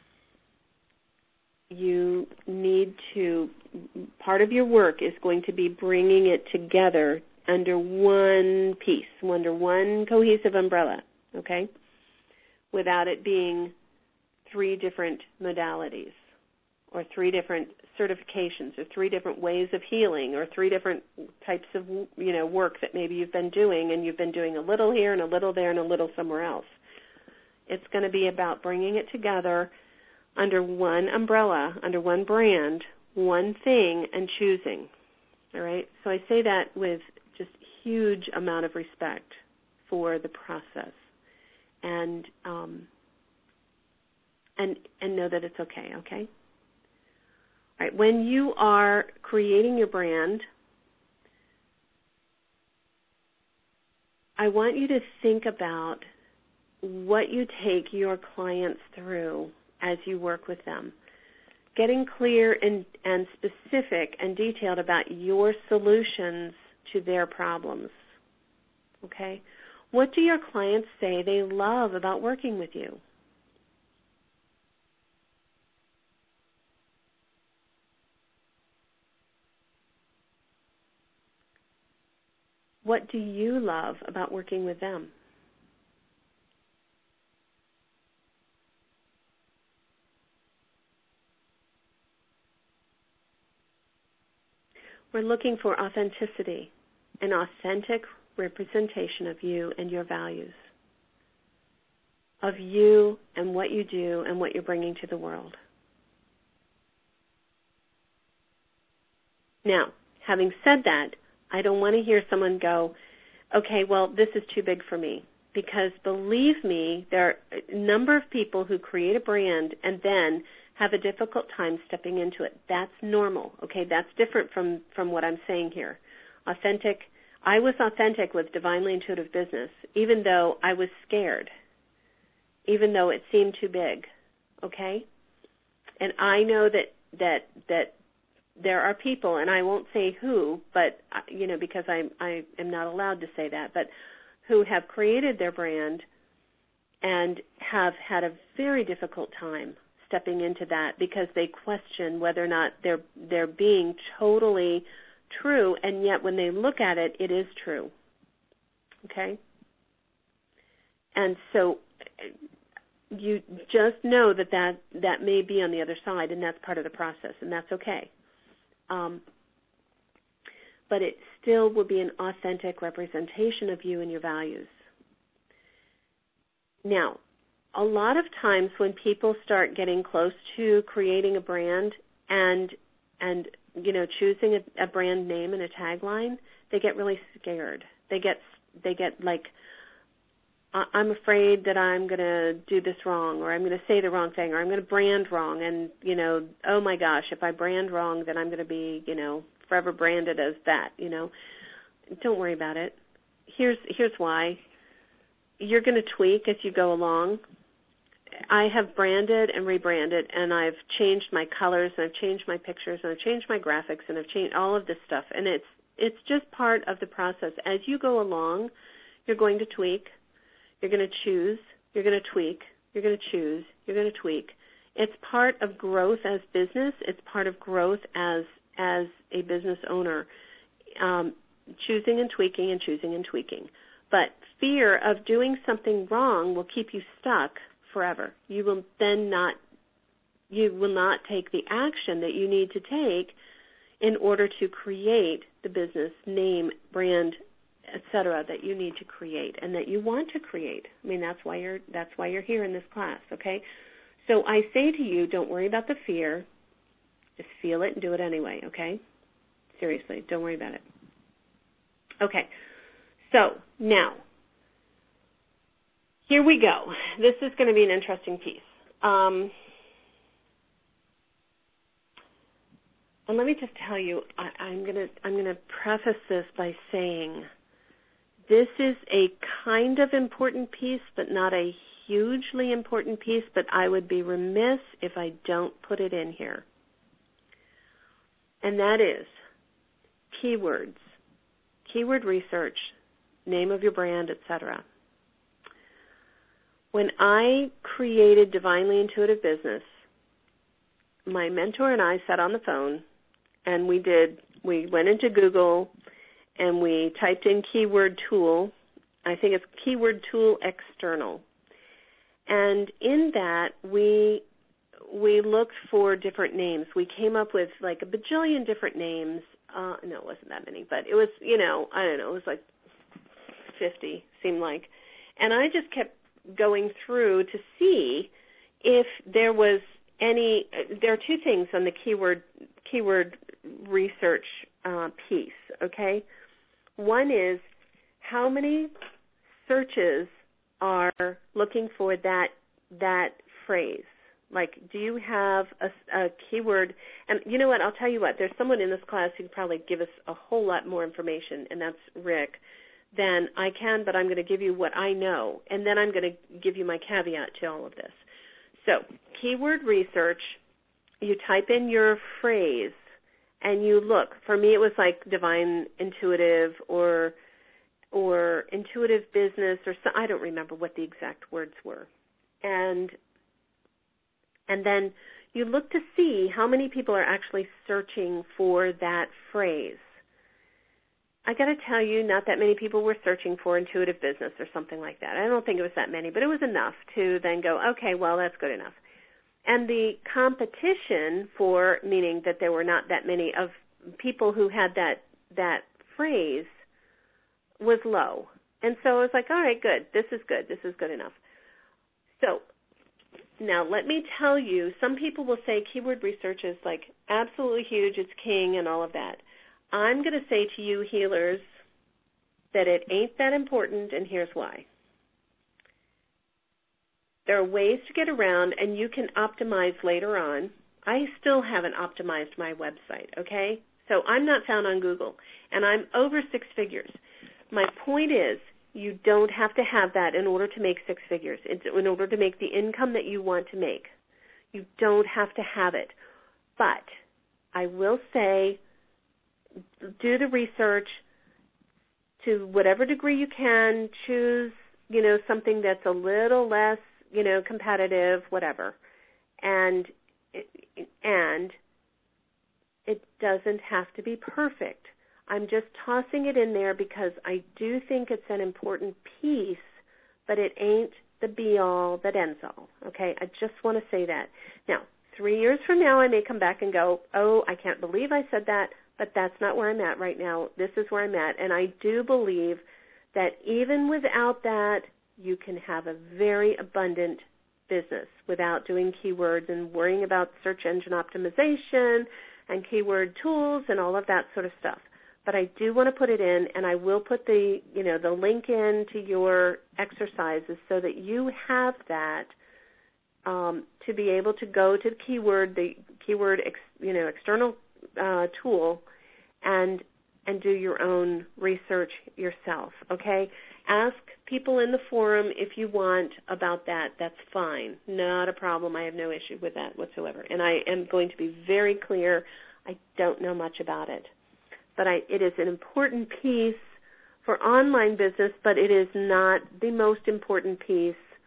S1: You need to, part of your work is going to be bringing it together under one piece, under one cohesive umbrella, okay? Without it being 3 different modalities or 3 different certifications or 3 different ways of healing or 3 different types of, work that maybe you've been doing, and you've been doing a little here and a little there and a little somewhere else. It's going to be about bringing it together under one umbrella, under one brand, one thing, and choosing. All right? So I say that with just huge amount of respect for the process, and know that it's okay. Okay. All right. When you are creating your brand, I want you to think about what you take your clients through as you work with them. Getting clear and specific and detailed about your solutions to their problems. Okay? What do your clients say they love about working with you? What do you love about working with them? We're looking for authenticity, an authentic representation of you and your values, of you and what you do and what you're bringing to the world. Now, having said that, I don't want to hear someone go, okay, well, this is too big for me. Because believe me, there are a number of people who create a brand and then have a difficult time stepping into it. That's normal, okay? That's different from what I'm saying here. Authentic. I was authentic with Divinely Intuitive Business, even though I was scared, even though it seemed too big, okay? And I know that there are people, and I won't say who, but because I am not allowed to say that, but who have created their brand and have had a very difficult time stepping into that because they question whether or not they're being totally true, and yet when they look at it, it is true. Okay? And so you just know that may be on the other side, and that's part of the process, and that's okay. But it still will be an authentic representation of you and your values. Now, a lot of times when people start getting close to creating a brand and choosing a brand name and a tagline, they get really scared. They get like, I'm afraid that I'm going to do this wrong, or I'm going to say the wrong thing, or I'm going to brand wrong, and oh my gosh, if I brand wrong, then I'm going to be forever branded as that. Don't worry about it. Here's why. You're going to tweak as you go along. I have branded and rebranded, and I've changed my colors, and I've changed my pictures, and I've changed my graphics, and I've changed all of this stuff. And it's just part of the process. As you go along, you're going to tweak, you're going to choose, you're going to tweak, you're going to choose, you're going to tweak. It's part of growth as business. It's part of growth as a business owner, choosing and tweaking and choosing and tweaking. But fear of doing something wrong will keep you stuck forever. You will not take the action that you need to take in order to create the business name, brand, etc. that you need to create and that you want to create. I mean, that's why you're here in this class, okay? So I say to you, don't worry about the fear. Just feel it and do it anyway, okay? Seriously, don't worry about it. Okay, so now, here we go. This is going to be an interesting piece. And let me just tell you, I'm gonna preface this by saying this is a kind of important piece, but not a hugely important piece, but I would be remiss if I don't put it in here. And that is keywords, keyword research, name of your brand, etc. When I created Divinely Intuitive Business, my mentor and I sat on the phone and we went into Google and we typed in keyword tool. I think it's keyword tool external. And in that, we looked for different names. We came up with like a bajillion different names. No, it wasn't that many, but it was, I don't know, it was like 50, seemed like. And I just kept going through to see if there was any, there are two things on the keyword research piece, okay? One is how many searches are looking for that phrase. Like, do you have a keyword? And you know what? I'll tell you what. There's someone in this class who can probably give us a whole lot more information, and that's Rick, than I can, but I'm going to give you what I know, and then I'm going to give you my caveat to all of this. So, keyword research, you type in your phrase, and you look. For me, it was like divine intuitive or intuitive business or so, I don't remember what the exact words were. And then you look to see how many people are actually searching for that phrase. I got to tell you, not that many people were searching for intuitive business or something like that. I don't think it was that many, but it was enough to then go, okay, well, that's good enough. And the competition meaning that there were not that many of people who had that phrase was low. And so I was like, all right, good. This is good. This is good enough. So now let me tell you, some people will say keyword research is like absolutely huge, it's king and all of that. I'm going to say to you healers that it ain't that important, and here's why. There are ways to get around, and you can optimize later on. I still haven't optimized my website, okay? So I'm not found on Google, and I'm over 6 figures. My point is, you don't have to have that in order to make 6 figures, in order to make the income that you want to make. You don't have to have it. But I will say, do the research to whatever degree you can. Choose, something that's a little less, competitive, whatever. And it doesn't have to be perfect. I'm just tossing it in there because I do think it's an important piece, but it ain't the be-all that ends all, okay? I just want to say that. Now, 3 years from now, I may come back and go, oh, I can't believe I said that, but that's not where I'm at right now. This is where I'm at, and I do believe that even without that, you can have a very abundant business without doing keywords and worrying about search engine optimization and keyword tools and all of that sort of stuff. But I do want to put it in, and I will put the link in to your exercises so that you have that to be able to go to the keyword external tool and do your own research yourself. Okay, ask people in the forum if you want about that. That's fine, not a problem. I have no issue with that whatsoever. And I am going to be very clear. I don't know much about it. But it is an important piece for online business, but it is not the most important piece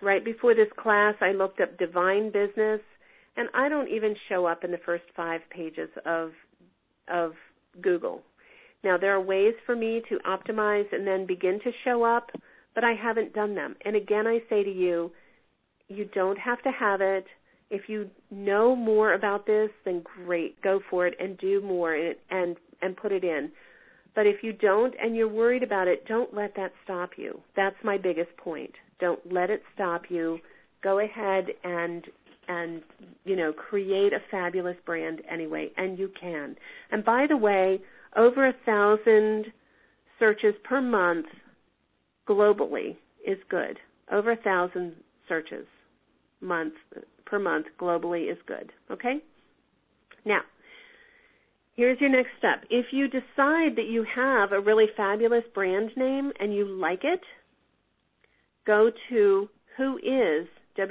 S1: right before this class, I looked up Divine Business, and I don't even show up in the first 5 pages of Google. Now, there are ways for me to optimize and then begin to show up, but I haven't done them. And again, I say to you, you don't have to have it. If you know more about this, then great, go for it and do more and put it in. But if you don't and you're worried about it, don't let that stop you. That's my biggest point. Don't let it stop you. Go ahead and create a fabulous brand anyway, and you can. And by the way, over 1,000 searches per month globally is good. Over 1,000 searches per month globally is good. Okay? Now, here's your next step. If you decide that you have a really fabulous brand name and you like it, go to whois,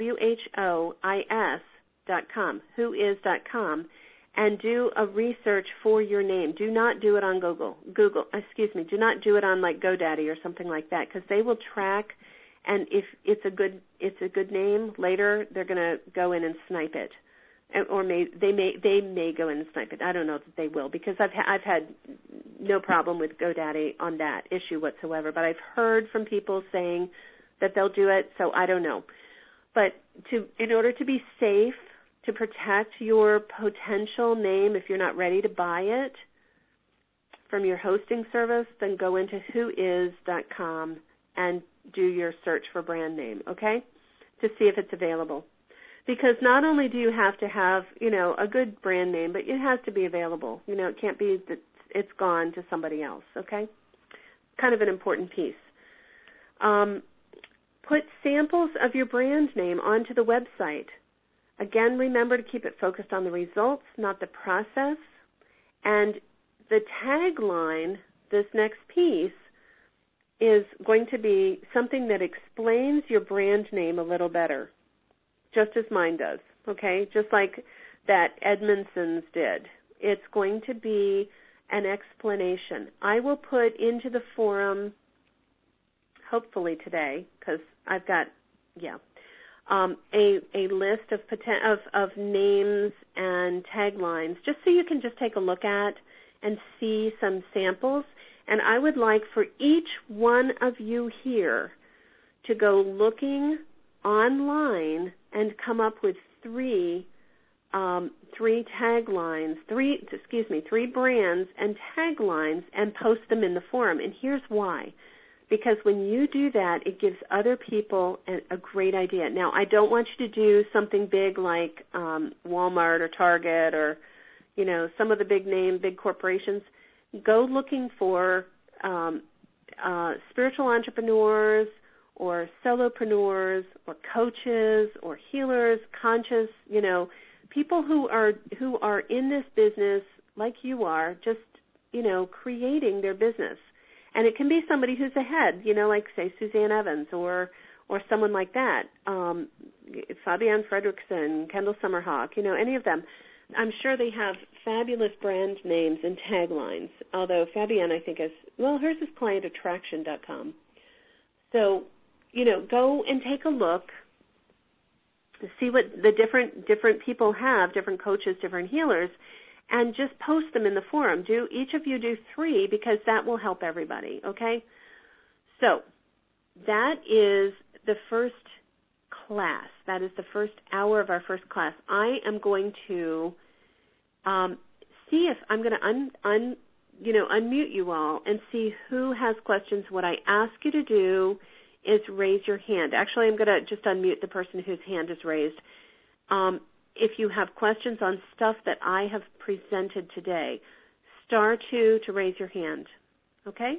S1: WHOIS.com, whois.com, and do a research for your name. Do not do it on Google. Do not do it on like GoDaddy or something like that, because they will track, and if it's a good name, later they're going to go in and snipe it. Or they may go in and snipe it. I don't know that they will, because I've had no problem with GoDaddy on that issue whatsoever. But I've heard from people saying that they'll do it, so I don't know. But in order to be safe, to protect your potential name, if you're not ready to buy it from your hosting service, then go into whois.com and do your search for brand name, okay, to see if it's available. Because not only do you have to have, a good brand name, but it has to be available. It can't be that it's gone to somebody else, okay? Kind of an important piece. Put samples of your brand name onto the website. Again, remember to keep it focused on the results, not the process. And the tagline, this next piece, is going to be something that explains your brand name a little better, just as mine does, okay? Just like that Edmondson's did. It's going to be an explanation. I will put into the forum, hopefully today, because I've got, a list of names and taglines, just so you can just take a look at and see some samples. And I would like for each one of you here to go looking online and come up with three taglines, three brands and taglines, and post them in the forum. And here's why. Because when you do that, it gives other people a great idea. Now, I don't want you to do something big like Walmart or Target or, some of the big corporations. Go looking for spiritual entrepreneurs or solopreneurs or coaches or healers, conscious, people who are in this business like you are, just, creating their business. And it can be somebody who's ahead, like, say, Suzanne Evans or someone like that, Fabienne Fredrickson, Kendall Summerhawk, any of them. I'm sure they have fabulous brand names and taglines, although Fabienne, I think, hers is clientattraction.com. So, go and take a look, see what the different people have, different coaches, different healers, and just post them in the forum. Each of you do 3, because that will help everybody, okay? So that is the first class. That is the first hour of our first class. I am going to see if I'm going to unmute you all and see who has questions. What I ask you to do is raise your hand. Actually, I'm going to just unmute the person whose hand is raised. If you have questions on stuff that I have presented today, *2 to raise your hand, okay?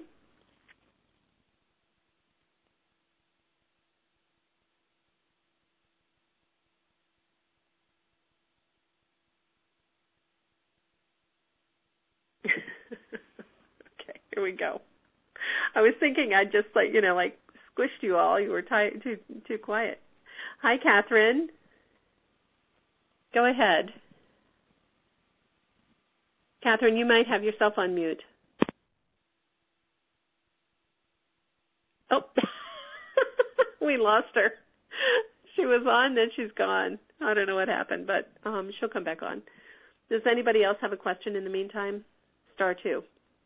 S1: Okay, here we go. I was thinking I'd just squished you all. You were too quiet. Hi, Catherine. Go ahead. Catherine, you might have yourself on mute. Oh, we lost her. She was on, then she's gone. I don't know what happened, but she'll come back on. Does anybody else have a question in the meantime? Star 2.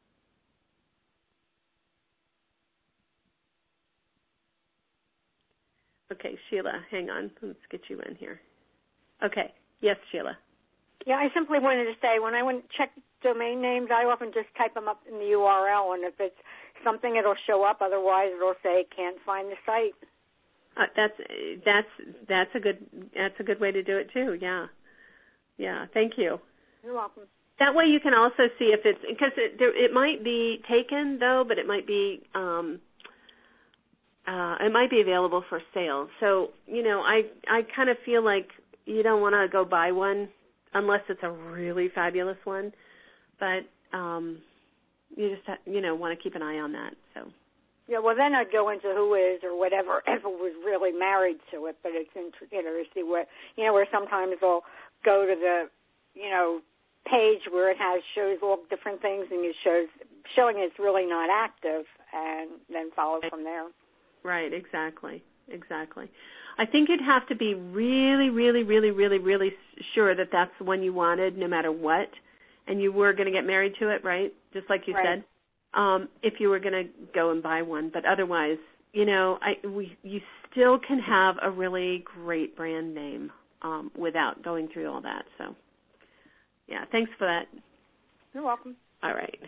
S1: Okay, Sheila, hang on. Let's get you in here. Okay. Yes, Sheila.
S2: Yeah, I simply wanted to say, when I went check domain names, I often just type them up in the URL, and if it's something, it'll show up. Otherwise, it'll say can't find the site.
S1: That's a good way to do it too. Yeah. Thank you.
S2: You're welcome.
S1: That way, you can also see if it's because it might be taken though, but it might be available for sale. So I kind of feel like you don't want to go buy one unless it's a really fabulous one, but you just want to keep an eye on that. So.
S2: Yeah, well, then I'd go into Whois or whatever if it was really married to it. But it's interesting to see what where sometimes they'll go to the page where it shows all different things, and it showing it's really not active, and then follow from there.
S1: Right, exactly. I think you'd have to be really, really, really, really, really sure that that's the one you wanted, no matter what, and you were going to get married to it, right? Just like you said. If you were going to go and buy one, but otherwise, you still can have a really great brand name without going through all that. So, yeah, thanks for that.
S2: You're welcome.
S1: All right.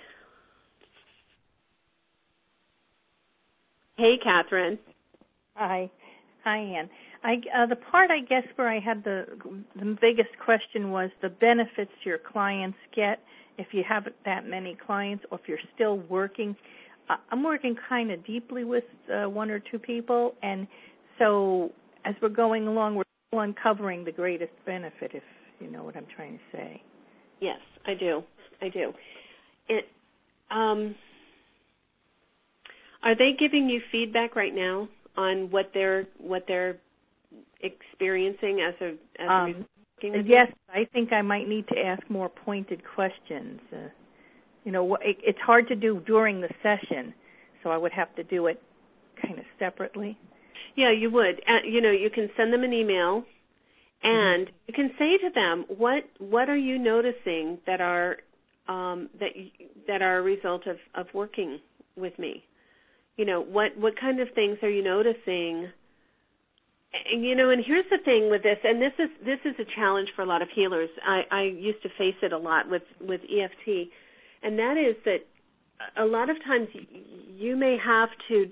S1: Hey, Catherine.
S3: Hi, Ann. The part, I guess, where I had the biggest question was the benefits your clients get if you have that many clients, or if you're still working. I'm working kind of deeply with one or two people, and so as we're going along, we're still uncovering the greatest benefit, if you know what I'm trying to say.
S1: Yes, I do. Are they giving you feedback right now on what they're experiencing as a
S3: yes, I think I might need to ask more pointed questions. It's hard to do during the session, so I would have to do it kind of separately.
S1: Yeah, you would. You can send them an email, and you can say to them, "What are you noticing that are that are a result of working with me? What kind of things are you noticing?" And here's the thing with this, and this is a challenge for a lot of healers. I used to face it a lot with EFT, and that is that a lot of times you may have to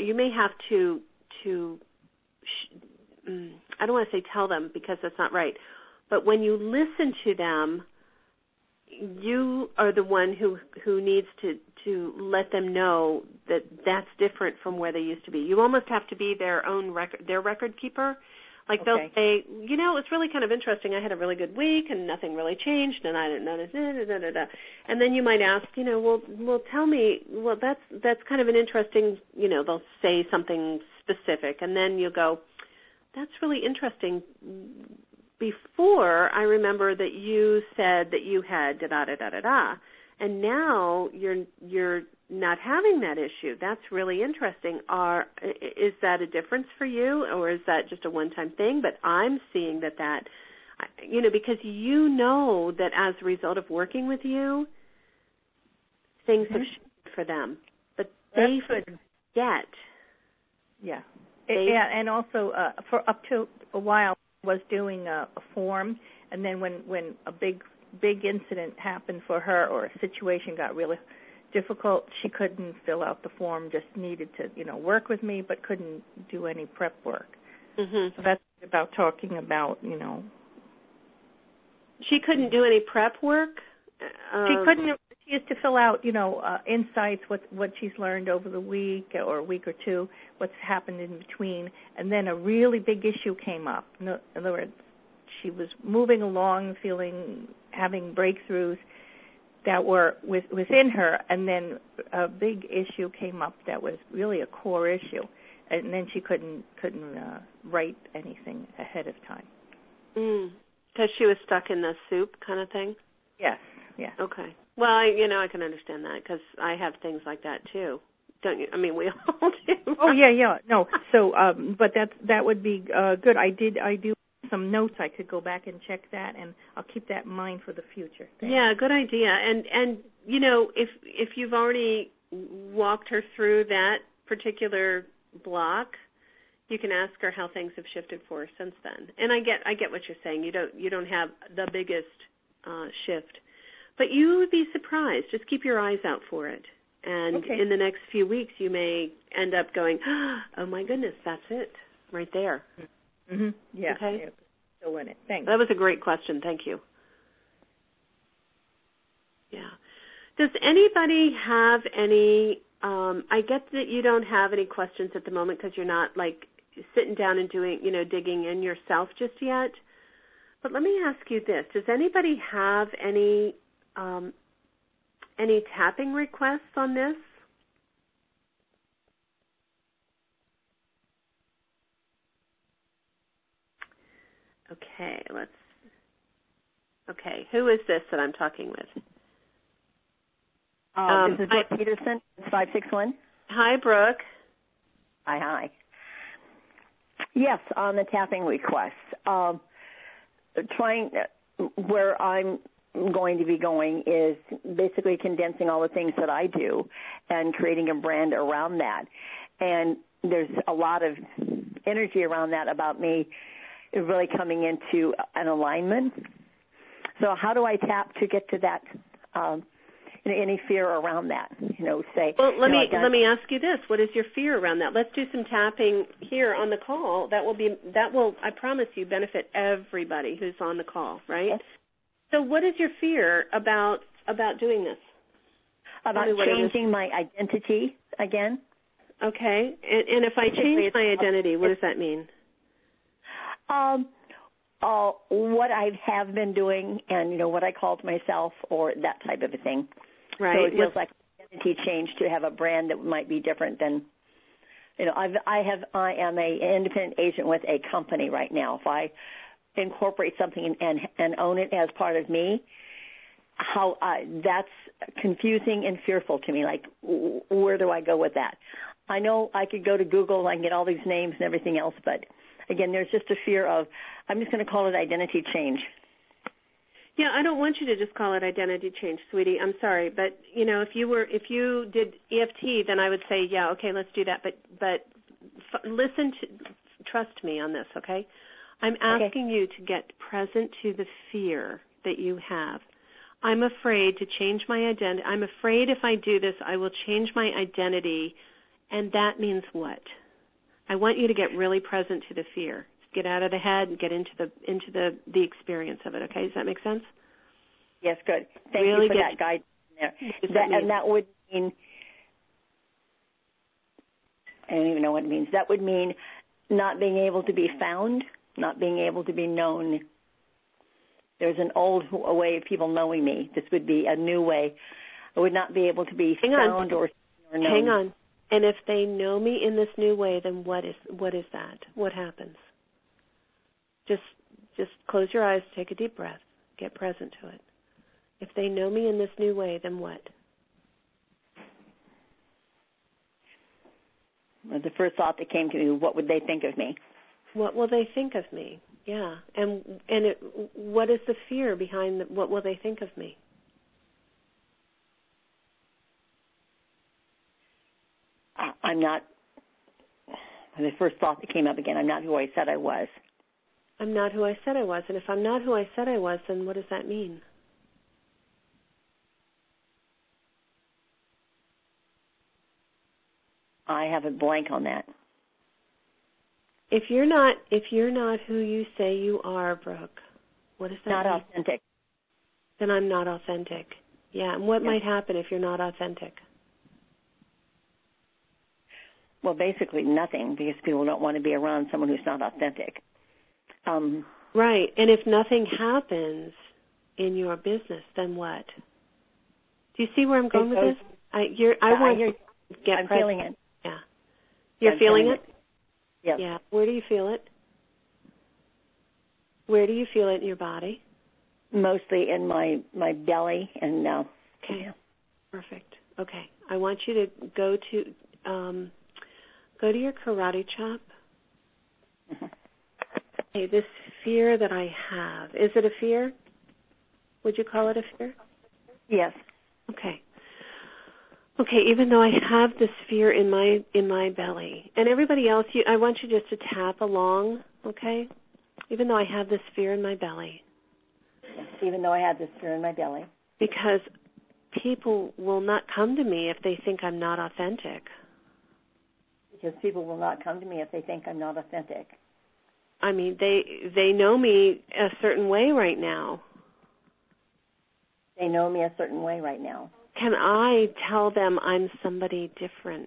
S1: I don't want to say tell them, because that's not right, but when you listen to them, you are the one who needs to let them know that that's different from where they used to be. You almost have to be their record keeper. Like they'll say, it was really kind of interesting. I had a really good week and nothing really changed, and I didn't notice it. And then you might ask, well, tell me. Well, that's kind of an interesting. They'll say something specific, and then you go, that's really interesting. Before, I remember that you said that you had da-da-da-da-da-da, and now you're not having that issue. That's really interesting. Is that a difference for you, or is that just a one-time thing? But I'm seeing that because that as a result of working with you, things have shifted for them. But they forget.
S3: Yeah. And also for up to a while, was doing a form, and then when a big incident happened for her, or a situation got really difficult, she couldn't fill out the form, just needed to work with me, but couldn't do any prep work. So that's about talking about
S1: she couldn't do any prep work.
S3: She couldn't. She used to fill out insights, what she's learned over the week or a week or two, what's happened in between, and then a really big issue came up. In other words, she was moving along, having breakthroughs that were within her, and then a big issue came up that was really a core issue, and then she couldn't write anything ahead of time.
S1: Because she was stuck in the soup kind of thing?
S3: Yes, yeah.
S1: Okay. Well, I can understand that, because I have things like that too. don't you? I mean, we all do.
S3: Oh yeah. No. So, but that would be good. I do some notes. I could go back and check that, and I'll keep that in mind for the future.
S1: Yeah, good idea. And if you've already walked her through that particular block, you can ask her how things have shifted for her since then. And I get what you're saying. You don't have the biggest shift, but you would be surprised. Just keep your eyes out for it. And in the next few weeks, you may end up going, oh my goodness, that's it, right there.
S3: Mm-hmm. Yeah.
S1: Okay.
S3: Still in it. Thanks.
S1: That was a great question. Thank you. Yeah. Does anybody have any? I get that you don't have any questions at the moment because you're not like sitting down and doing, digging in yourself just yet. But let me ask you this: does anybody have any tapping requests on this? Okay, who is this that I'm talking with?
S4: This is Brooke Peterson, 561.
S1: Hi, Brooke.
S4: Hi. Yes, on the tapping requests. Where I'm going to be going is basically condensing all the things that I do and creating a brand around that. And there's a lot of energy around that about me really coming into an alignment. So how do I tap to get to that, any fear around that, say.
S1: Well, let me ask you this. What is your fear around that? Let's do some tapping here on the call. That will, I promise you, benefit everybody who's on the call, right?
S4: Yes.
S1: So what is your fear about doing this?
S4: About changing my identity again.
S1: Okay. And if I change my identity, what does that mean?
S4: What I have been doing and, what I called myself or that type of a thing.
S1: Right.
S4: So it feels like an identity change to have a brand that might be different than, I am an independent agent with a company right now. If I incorporate something and own it as part of me, that's confusing and fearful to me. Like, where do I go with that? I know I could go to Google, I can get all these names and everything else, but again, there's just a fear of, I'm just going to call it identity change.
S1: Yeah, I don't want you to just call it identity change, sweetie. I'm sorry, but if you did EFT, then I would say, yeah, okay, let's do that. But trust me on this, okay? I'm asking you to get present to the fear that you have. I'm afraid to change my identity. I'm afraid if I do this, I will change my identity, and that means what? I want you to get really present to the fear. Get out of the head and get into the experience of it. Okay, does that make sense?
S4: Yes, good. Thank you for that guidance there. That would mean, I don't even know what it means. That would mean not being able to be found, not being able to be known. There's an old way of people knowing me. This would be a new way. I would not be able to be found or known.
S1: Hang on. And if they know me in this new way, then what is that? What happens? Just close your eyes, take a deep breath, get present to it. If they know me in this new way, then what?
S4: Well, the first thought that came to me, what would they think of me?
S1: What will they think of me? Yeah. And what is the fear behind what will they think of me?
S4: I'm not, the first thought that came up again, I'm not who I said I was.
S1: I'm not who I said I was. And if I'm not who I said I was, then what does that mean?
S4: I have a blank on that.
S1: If you're not who you say you are, Brooke, what does that mean?
S4: Not authentic.
S1: Then I'm not authentic. Yeah, and what might happen if you're not authentic?
S4: Well, basically nothing, because people don't want to be around someone who's not authentic.
S1: Right, and if nothing happens in your business, then what? Do you see where I'm going with this? I'm
S4: feeling it.
S1: Yeah. You're feeling it?
S4: Yes.
S1: Yeah. Where do you feel it? Where do you feel it in your body?
S4: Mostly in my belly and
S1: Okay. Yeah. Perfect. Okay. I want you to go to go to your karate chop. Okay, this fear that I have, is it a fear? Would you call it a fear?
S4: Yes.
S1: Okay. Okay, even though I have this fear in my belly, and everybody else, I want you just to tap along, okay? Even though I have this fear in my belly.
S4: Even though I have this fear in my belly.
S1: Because people will not come to me if they think I'm not authentic.
S4: Because people will not come to me if they think I'm not authentic.
S1: I mean, they know me a certain way right now.
S4: They know me a certain way right now.
S1: Can I tell them I'm somebody different?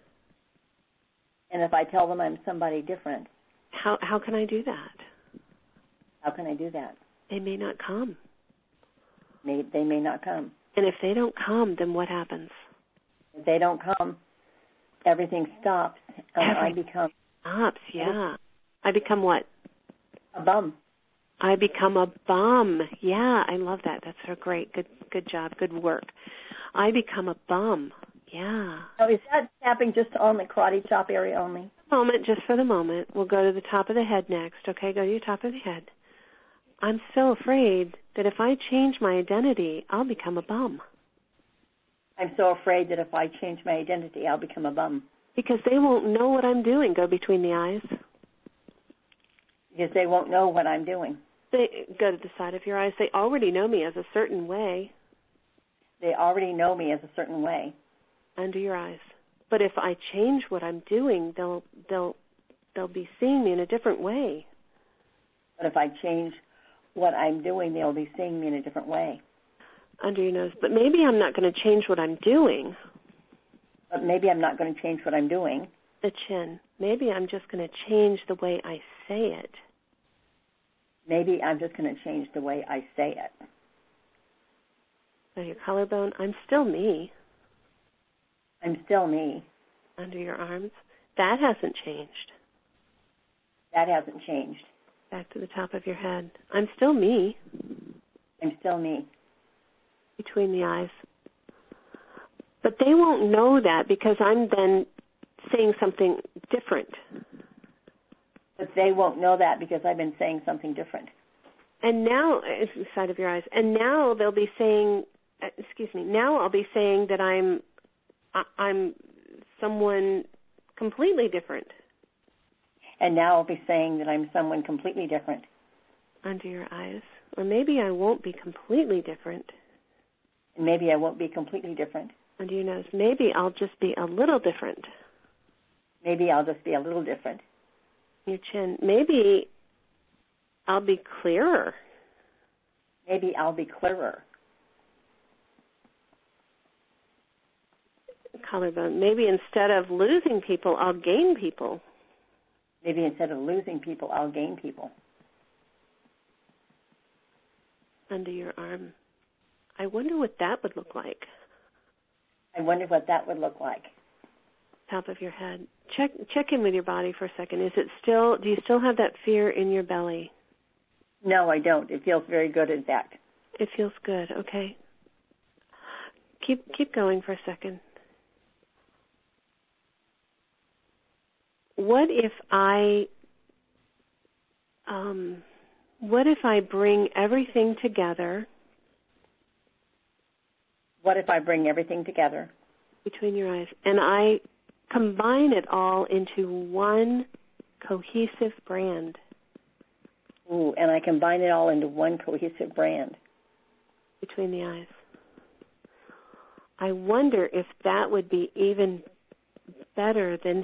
S4: And if I tell them I'm somebody different,
S1: how can I do that?
S4: How can I do that?
S1: They may not come.
S4: They may not come.
S1: And if they don't come, then what happens?
S4: If they don't come, everything stops, and I become...
S1: Stops, yeah. I become what?
S4: A bum.
S1: I become a bum. Yeah, I love that. That's so great. Good job. Good work. I become a bum. Yeah.
S4: Now, is that tapping just on the karate chop area only?
S1: Just for the moment. We'll go to the top of the head next. Okay, go to your top of the head. I'm so afraid that if I change my identity, I'll become a bum.
S4: I'm so afraid that if I change my identity, I'll become a bum.
S1: Because they won't know what I'm doing. Go between the eyes.
S4: Because they won't know what I'm doing.
S1: They go to the side of your eyes. They already know me as a certain way.
S4: They already know me as a certain way.
S1: Under your eyes. But if I change what I'm doing, they'll be seeing me in a different way.
S4: But if I change what I'm doing, they'll be seeing me in a different way.
S1: Under your nose. But maybe I'm not going to change what I'm doing.
S4: But maybe I'm not going to change what I'm doing.
S1: The chin. Maybe I'm just going to change the way I say it.
S4: Maybe I'm just going to change the way I say it.
S1: So your collarbone, I'm still me.
S4: I'm still me.
S1: Under your arms, that hasn't changed.
S4: That hasn't changed.
S1: Back to the top of your head, I'm still me.
S4: I'm still me.
S1: Between the eyes. But they won't know that because I'm then saying something different.
S4: But they won't know that because I've been saying something different.
S1: And now, it's the side of your eyes, and now they'll be saying, now I'll be saying that I'm someone completely different.
S4: And now I'll be saying that I'm someone completely different.
S1: Under your eyes. Or maybe I won't be completely different.
S4: And maybe I won't be completely different.
S1: Under your nose. Maybe I'll just be a little different.
S4: Maybe I'll just be a little different.
S1: Your chin. Maybe I'll be clearer.
S4: Maybe I'll be clearer.
S1: Collarbone. Maybe instead of losing people, I'll gain people.
S4: Maybe instead of losing people, I'll gain people.
S1: Under your arm. I wonder what that would look like.
S4: I wonder what that would look like.
S1: Top of your head. Check in with your body for a second. Do you still have that fear in your belly?
S4: No, I don't. It feels very good, in fact.
S1: It feels good, okay. Keep going for a second. What if I bring everything together?
S4: What if I bring everything together?
S1: Between your eyes. And I combine it all into one cohesive brand.
S4: Ooh, and I combine it all into one cohesive brand.
S1: Between the eyes. I wonder if that would be even better than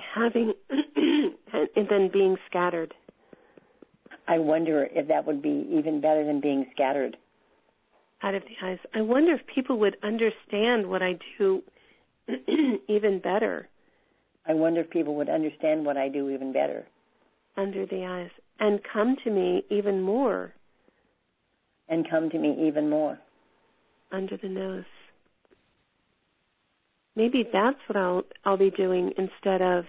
S1: than being scattered.
S4: I wonder if that would be even better than being scattered.
S1: Out of the eyes. I wonder if people would understand what I do even better.
S4: I wonder if people would understand what I do even better.
S1: Under the eyes. And come to me even more.
S4: And come to me even more.
S1: Under the nose. Maybe that's what I'll be doing instead of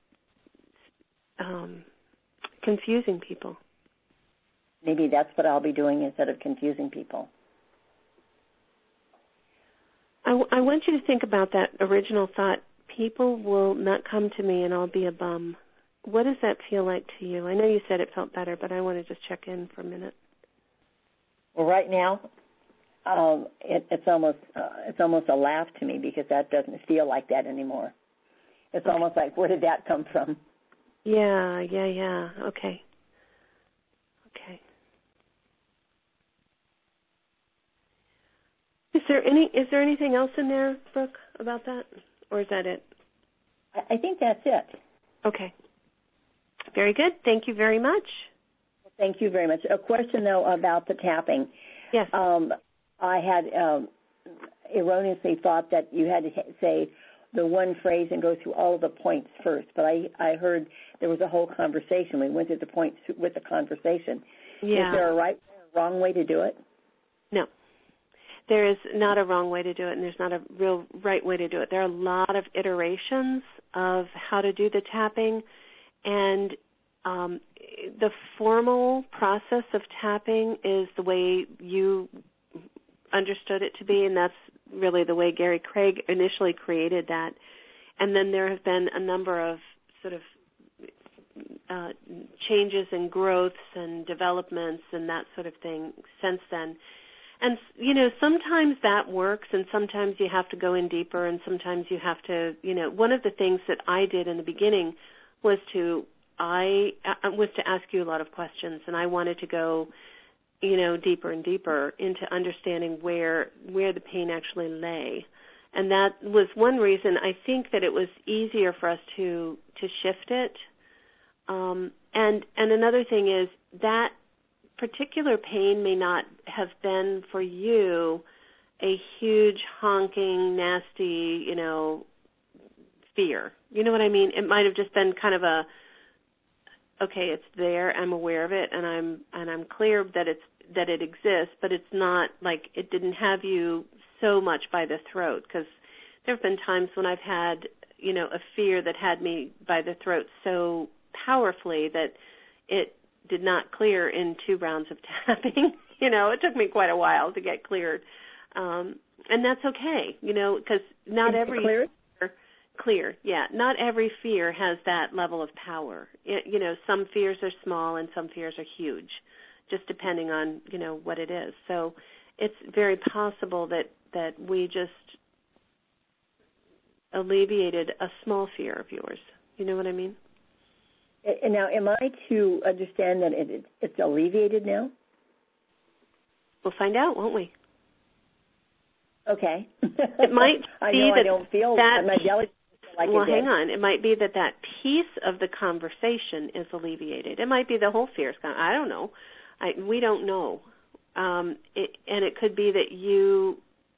S1: confusing people.
S4: Maybe that's what I'll be doing instead of confusing people.
S1: I want you to think about that original thought people will not come to me and I'll be a bum. What does that feel like to you? I know you said it felt better, but I want to just check in for a minute.
S4: Well, right now, it's almost a laugh to me because that doesn't feel like that anymore. It's almost like, where did that come from?
S1: Yeah. Okay. Is there anything else in there, Brooke, about that, or is that it?
S4: I think that's it.
S1: Okay. Very good. Thank you very much.
S4: Thank you very much. A question, though, about the tapping.
S1: Yes.
S4: I had erroneously thought that you had to say the one phrase and go through all of the points first, but I heard there was a whole conversation. We went through the points with the conversation.
S1: Yeah.
S4: Is there a right or wrong way to do it?
S1: No. There is not a wrong way to do it, and there's not a real right way to do it. There are a lot of iterations of how to do the tapping, and the formal process of tapping is the way you understood it to be, and that's really the way Gary Craig initially created that. And then there have been a number of sort of changes and growths and developments and that sort of thing since then. And, sometimes that works, and sometimes you have to go in deeper, and sometimes you have to, one of the things that I did in the beginning was to ask you a lot of questions, and I wanted to go, deeper and deeper into understanding where the pain actually lay. And that was one reason I think that it was easier for us to shift it. And another thing is that particular pain may not have been for you a huge, honking, nasty, fear. You know what I mean? It might have just been kind of okay, it's there, I'm aware of it, and I'm clear that it exists, but it's not like it didn't have you so much by the throat, because there have been times when I've had, a fear that had me by the throat so powerfully that it did not clear in 2 rounds of tapping. It took me quite a while to get cleared. And that's okay, because not every clear, yeah. Not every fear has that level of power. Some fears are small and some fears are huge, just depending on, what it is. So it's very possible that we just alleviated a small fear of yours. You know what I mean?
S4: And now, am I to understand that it's alleviated now?
S1: We'll find out, won't we?
S4: Okay.
S1: It might
S4: I
S1: be
S4: know
S1: that
S4: I don't feel
S1: that
S4: my belly like
S1: well,
S4: it did.
S1: hang on. It might be that piece of the conversation is alleviated. It might be the whole fear is gone. I don't know. We don't know. And it could be that you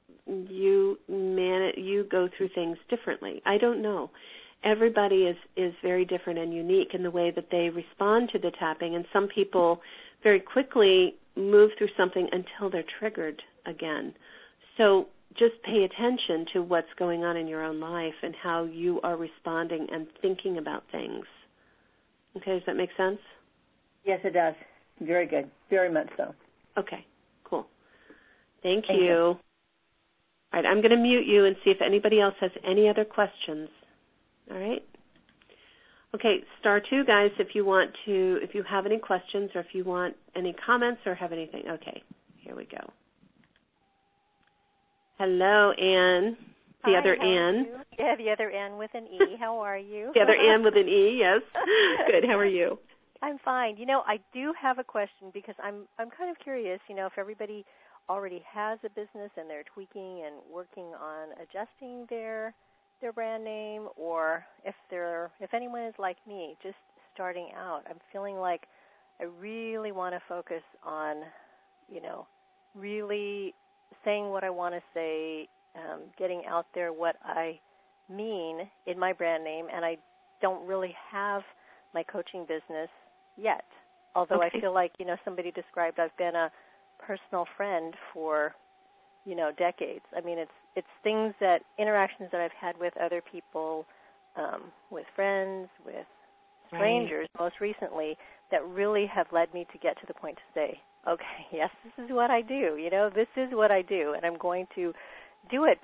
S1: go through things differently. I don't know. Everybody is very different and unique in the way that they respond to the tapping, and some people very quickly move through something until they're triggered again. So just pay attention to what's going on in your own life and how you are responding and thinking about things. Okay, does that make sense?
S4: Yes, it does. Very good. Very much so.
S1: Okay, cool. Thank you. All right, I'm going to mute you and see if anybody else has any other questions. All right? Okay, *2, guys, if you have any questions or if you want any comments or have anything. Okay, here we go. Hello, Anne. The other Anne.
S5: Yeah, the other Anne with an E. How are you?
S1: The other Anne with an E, yes. Good. How are you?
S5: I'm fine. I do have a question because I'm kind of curious, if everybody already has a business and they're tweaking and working on adjusting their brand name, or if anyone is like me, just starting out. I'm feeling like I really want to focus on, really saying what I want to say, getting out there what I mean in my brand name, and I don't really have my coaching business yet. Although I feel like, somebody described I've been a personal friend for, decades. I mean, it's things interactions that I've had with other people, with friends, with strangers, most recently, that really have led me to get to the point to say, okay, yes, this is what I do. This is what I do, and I'm going to do it. But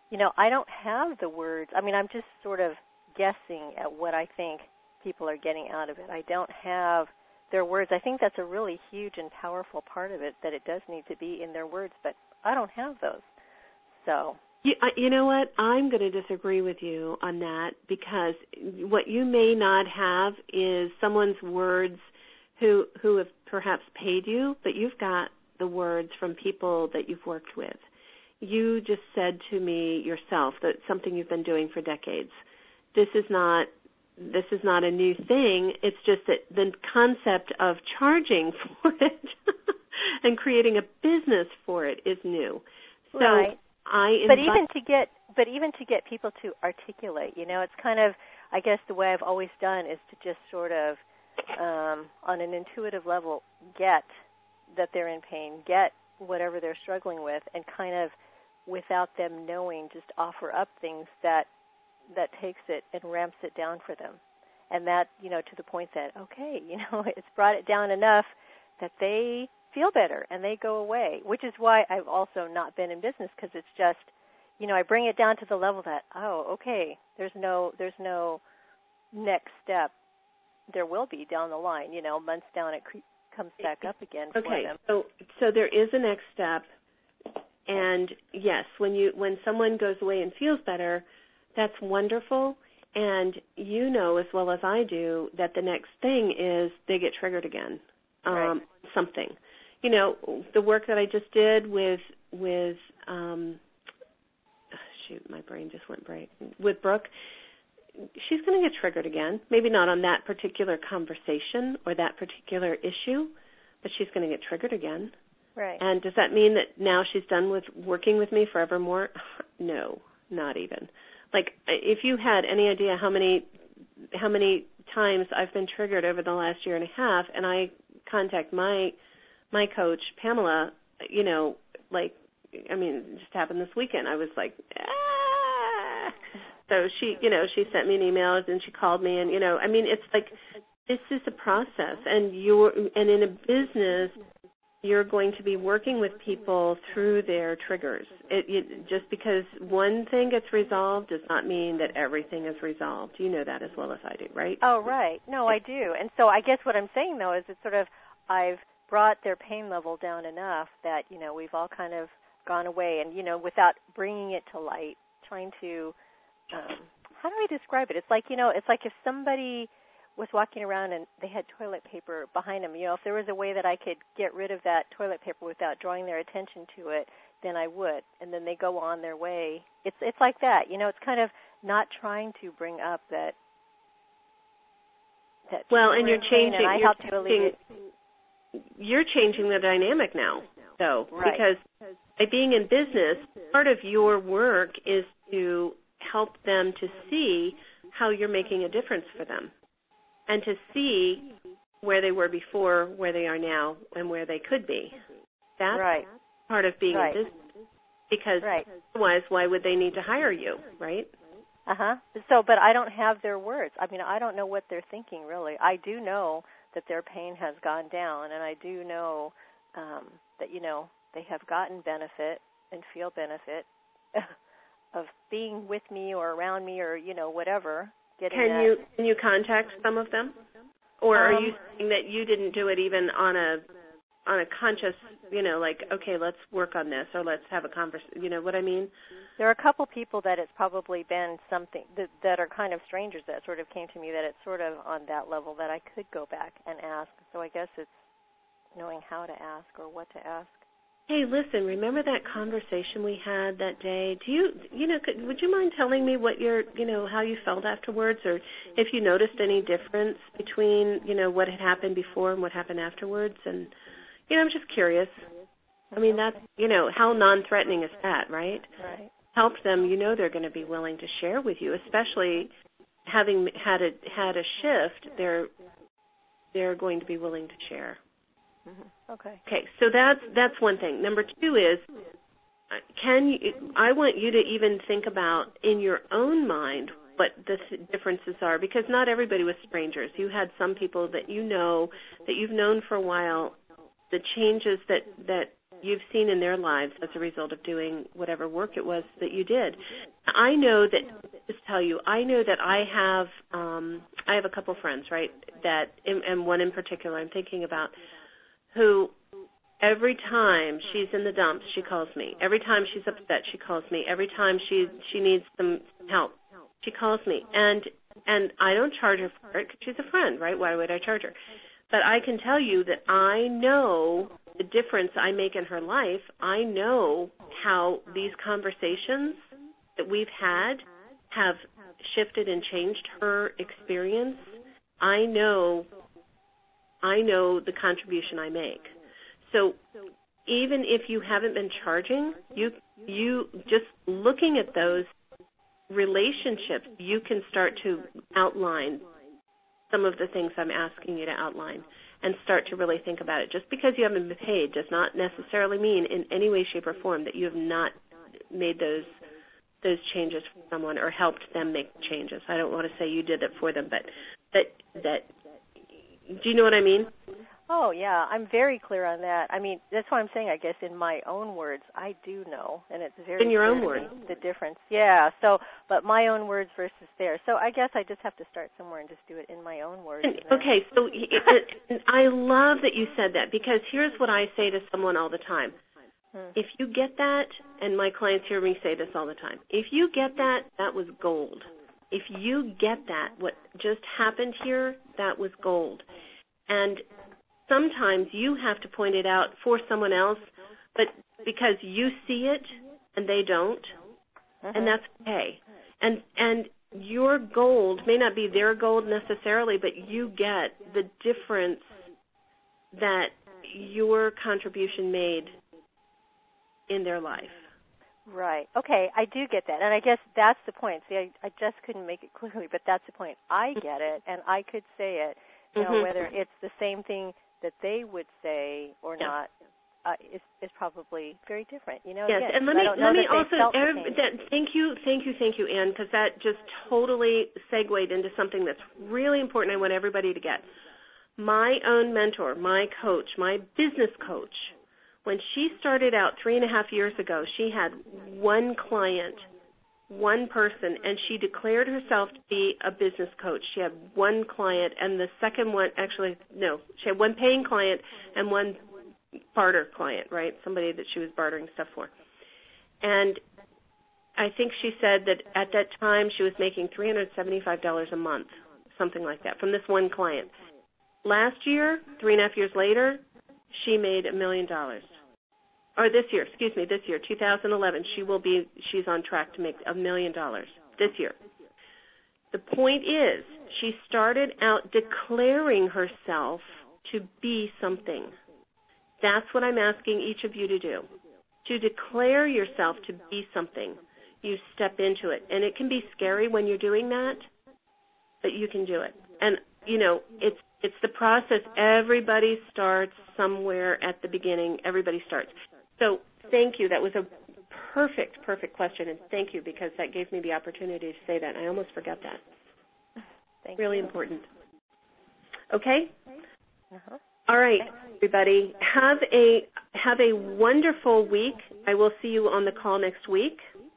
S5: I don't have the words. I mean, I'm just sort of guessing at what I think people are getting out of it. I don't have their words. I think that's a really huge and powerful part of it, that it does need to be in their words, but I don't have those. So
S1: you know what? I'm going to disagree with you on that, because what you may not have is someone's words who have perhaps paid you, but you've got the words from people that you've worked with. You just said to me yourself that something you've been doing for decades. This is not a new thing. It's just that the concept of charging for it and creating a business for it is new. So
S5: right. But even to get people to articulate, it's kind of, I guess the way I've always done is to just sort of, on an intuitive level, get that they're in pain, get whatever they're struggling with, and kind of, without them knowing, just offer up things that takes it and ramps it down for them. And that, to the point that, okay, it's brought it down enough that they feel better and they go away, which is why I've also not been in business, because it's just, I bring it down to the level that, oh, okay, there's no next step. There will be down the line, months down it comes back up again for them.
S1: Okay, so there is a next step, and yes, when someone goes away and feels better, that's wonderful, and you know as well as I do that the next thing is they get triggered again,
S5: right.
S1: Something. The work that I just did with my brain just went blank, with Brooke, she's going to get triggered again. Maybe not on that particular conversation or that particular issue, but she's going to get triggered again.
S5: Right.
S1: And does that mean that now she's done with working with me forevermore? No, not even. Like, if you had any idea how many times I've been triggered over the last year and a half, and I contact my coach, Pamela, it just happened this weekend. I was like, ah. So she sent me an email, and she called me, and, it's like, this is a process, and in a business, you're going to be working with people through their triggers. Just because one thing gets resolved does not mean that everything is resolved. You know that as well as I do, right?
S5: Oh, right. No, I do. And so I guess what I'm saying, though, is it's sort of, I've brought their pain level down enough that, we've all kind of gone away, and, without bringing it to light, trying to, how do I describe it? It's like, if somebody was walking around and they had toilet paper behind them, if there was a way that I could get rid of that toilet paper without drawing their attention to it, then I would. And then they go on their way. It's like that. It's kind of not trying to bring up that
S1: well, and you're changing.
S5: And I help to alleviate.
S1: You're changing the dynamic now, though,
S5: right.
S1: Because by being in business, part of your work is to help them to see how you're making a difference for them, and to see where they were before, where they are now, and where they could be. That's
S5: right.
S1: part of being in business, because
S5: right.
S1: otherwise, why would they need to hire you, right?
S5: Uh-huh. So, but I don't have their words. I mean, I don't know what they're thinking, really. I do know that their pain has gone down, and I do know that, they have gotten benefit and feel benefit of being with me or around me or, whatever.
S1: Can you contact some of them? Or are you saying that you didn't do it even on a conscious, like, okay, let's work on this, or let's have a conversation, you know what I mean?
S5: There are a couple people that it's probably been something that are kind of strangers that sort of came to me that it's sort of on that level that I could go back and ask. So I guess it's knowing how to ask or what to ask.
S1: Hey, listen, remember that conversation we had that day? Would you mind telling me what how you felt afterwards, or if you noticed any difference between, what had happened before and what happened afterwards? And, I'm just curious. I mean, that's, how non-threatening is that, right?
S5: Right.
S1: Help them, they're going to be willing to share with you, especially having had a shift, they're going to be willing to share.
S5: Mm-hmm. Okay.
S1: Okay, so that's one thing. Number two is, I want you to even think about in your own mind what the differences are, because not everybody was strangers. You had some people that that you've known for a while. The changes that you've seen in their lives as a result of doing whatever work it was that you did. I know that, just tell you, I know that I have a couple friends, right, that, and one in particular I'm thinking about, who every time she's in the dumps, she calls me. Every time she's upset, she calls me. Every time she needs some help, she calls me. And I don't charge her for it because she's a friend, right? Why would I charge her? But I can tell you that I know the difference I make in her life. I know how these conversations that we've had have shifted and changed her experience. I know the contribution I make. So even if you haven't been charging, you just looking at those relationships, you can start to outline some of the things I'm asking you to outline and start to really think about it. Just because you haven't been paid does not necessarily mean in any way, shape, or form that you have not made those changes for someone or helped them make changes. I don't want to say you did it for them, but that do you know what I mean?
S5: Oh, yeah, I'm very clear on that. I mean, that's why I'm saying, I guess, in my own words, I do know, and it's very
S1: in your own words,
S5: the difference. Yeah, so, but my own words versus theirs. So I guess I just have to start somewhere and just do it in my own words.
S1: Okay, so I love that you said that, because here's what I say to someone all the time. If you get that, and my clients hear me say this all the time, if you get that, that was gold. If you get that, what just happened here, that was gold. And sometimes you have to point it out for someone else, but because you see it and they don't, and that's okay. And your gold may not be their gold necessarily, but you get the difference that your contribution made in their life.
S5: Right. Okay, I do get that. And I guess that's the point. See, I just couldn't make it clearly, but that's the point. I get it, and I could say it, you know, whether it's the same thing that they would say or not is probably very different. You know.
S1: Yes,
S5: again,
S1: and let me also thank you, Ann, because that just totally segued into something that's really important. I want everybody to get. My own mentor, my coach, my business coach, when she started out 3.5 years ago, she had one client, one person, and she declared herself to be a business coach. She had one client, and the second one, she had one paying client and one barter client, right, somebody that she was bartering stuff for. And I think she said that at that time she was making $375 a month, something like that, from this one client. Last year, 3.5 years later, she made $1 million. Or this year, 2011, she's on track to make $1 million this year. The point is, she started out declaring herself to be something. That's what I'm asking each of you to do. To declare yourself to be something. You step into it. And it can be scary when you're doing that, but you can do it. And, you know, it's the process. Everybody starts somewhere at the beginning. Everybody starts. So thank you. That was a perfect question, and thank you, because that gave me the opportunity to say that. I almost forgot that. Really important. Okay? All right, everybody. Have a wonderful week. I will see you on the call next week.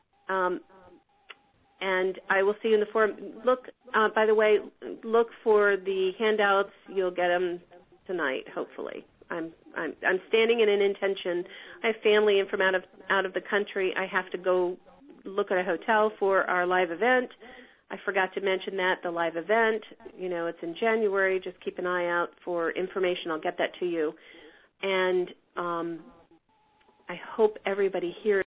S1: And I will see you in the forum. Look, by the way, look for the handouts. You'll get them tonight, hopefully. I'm standing in an intention. I have family in from out of the country. I have to go look at a hotel for our live event. I forgot to mention that, the live event, you know, it's in January. Just keep an eye out for information. I'll get that to you. And I hope everybody hears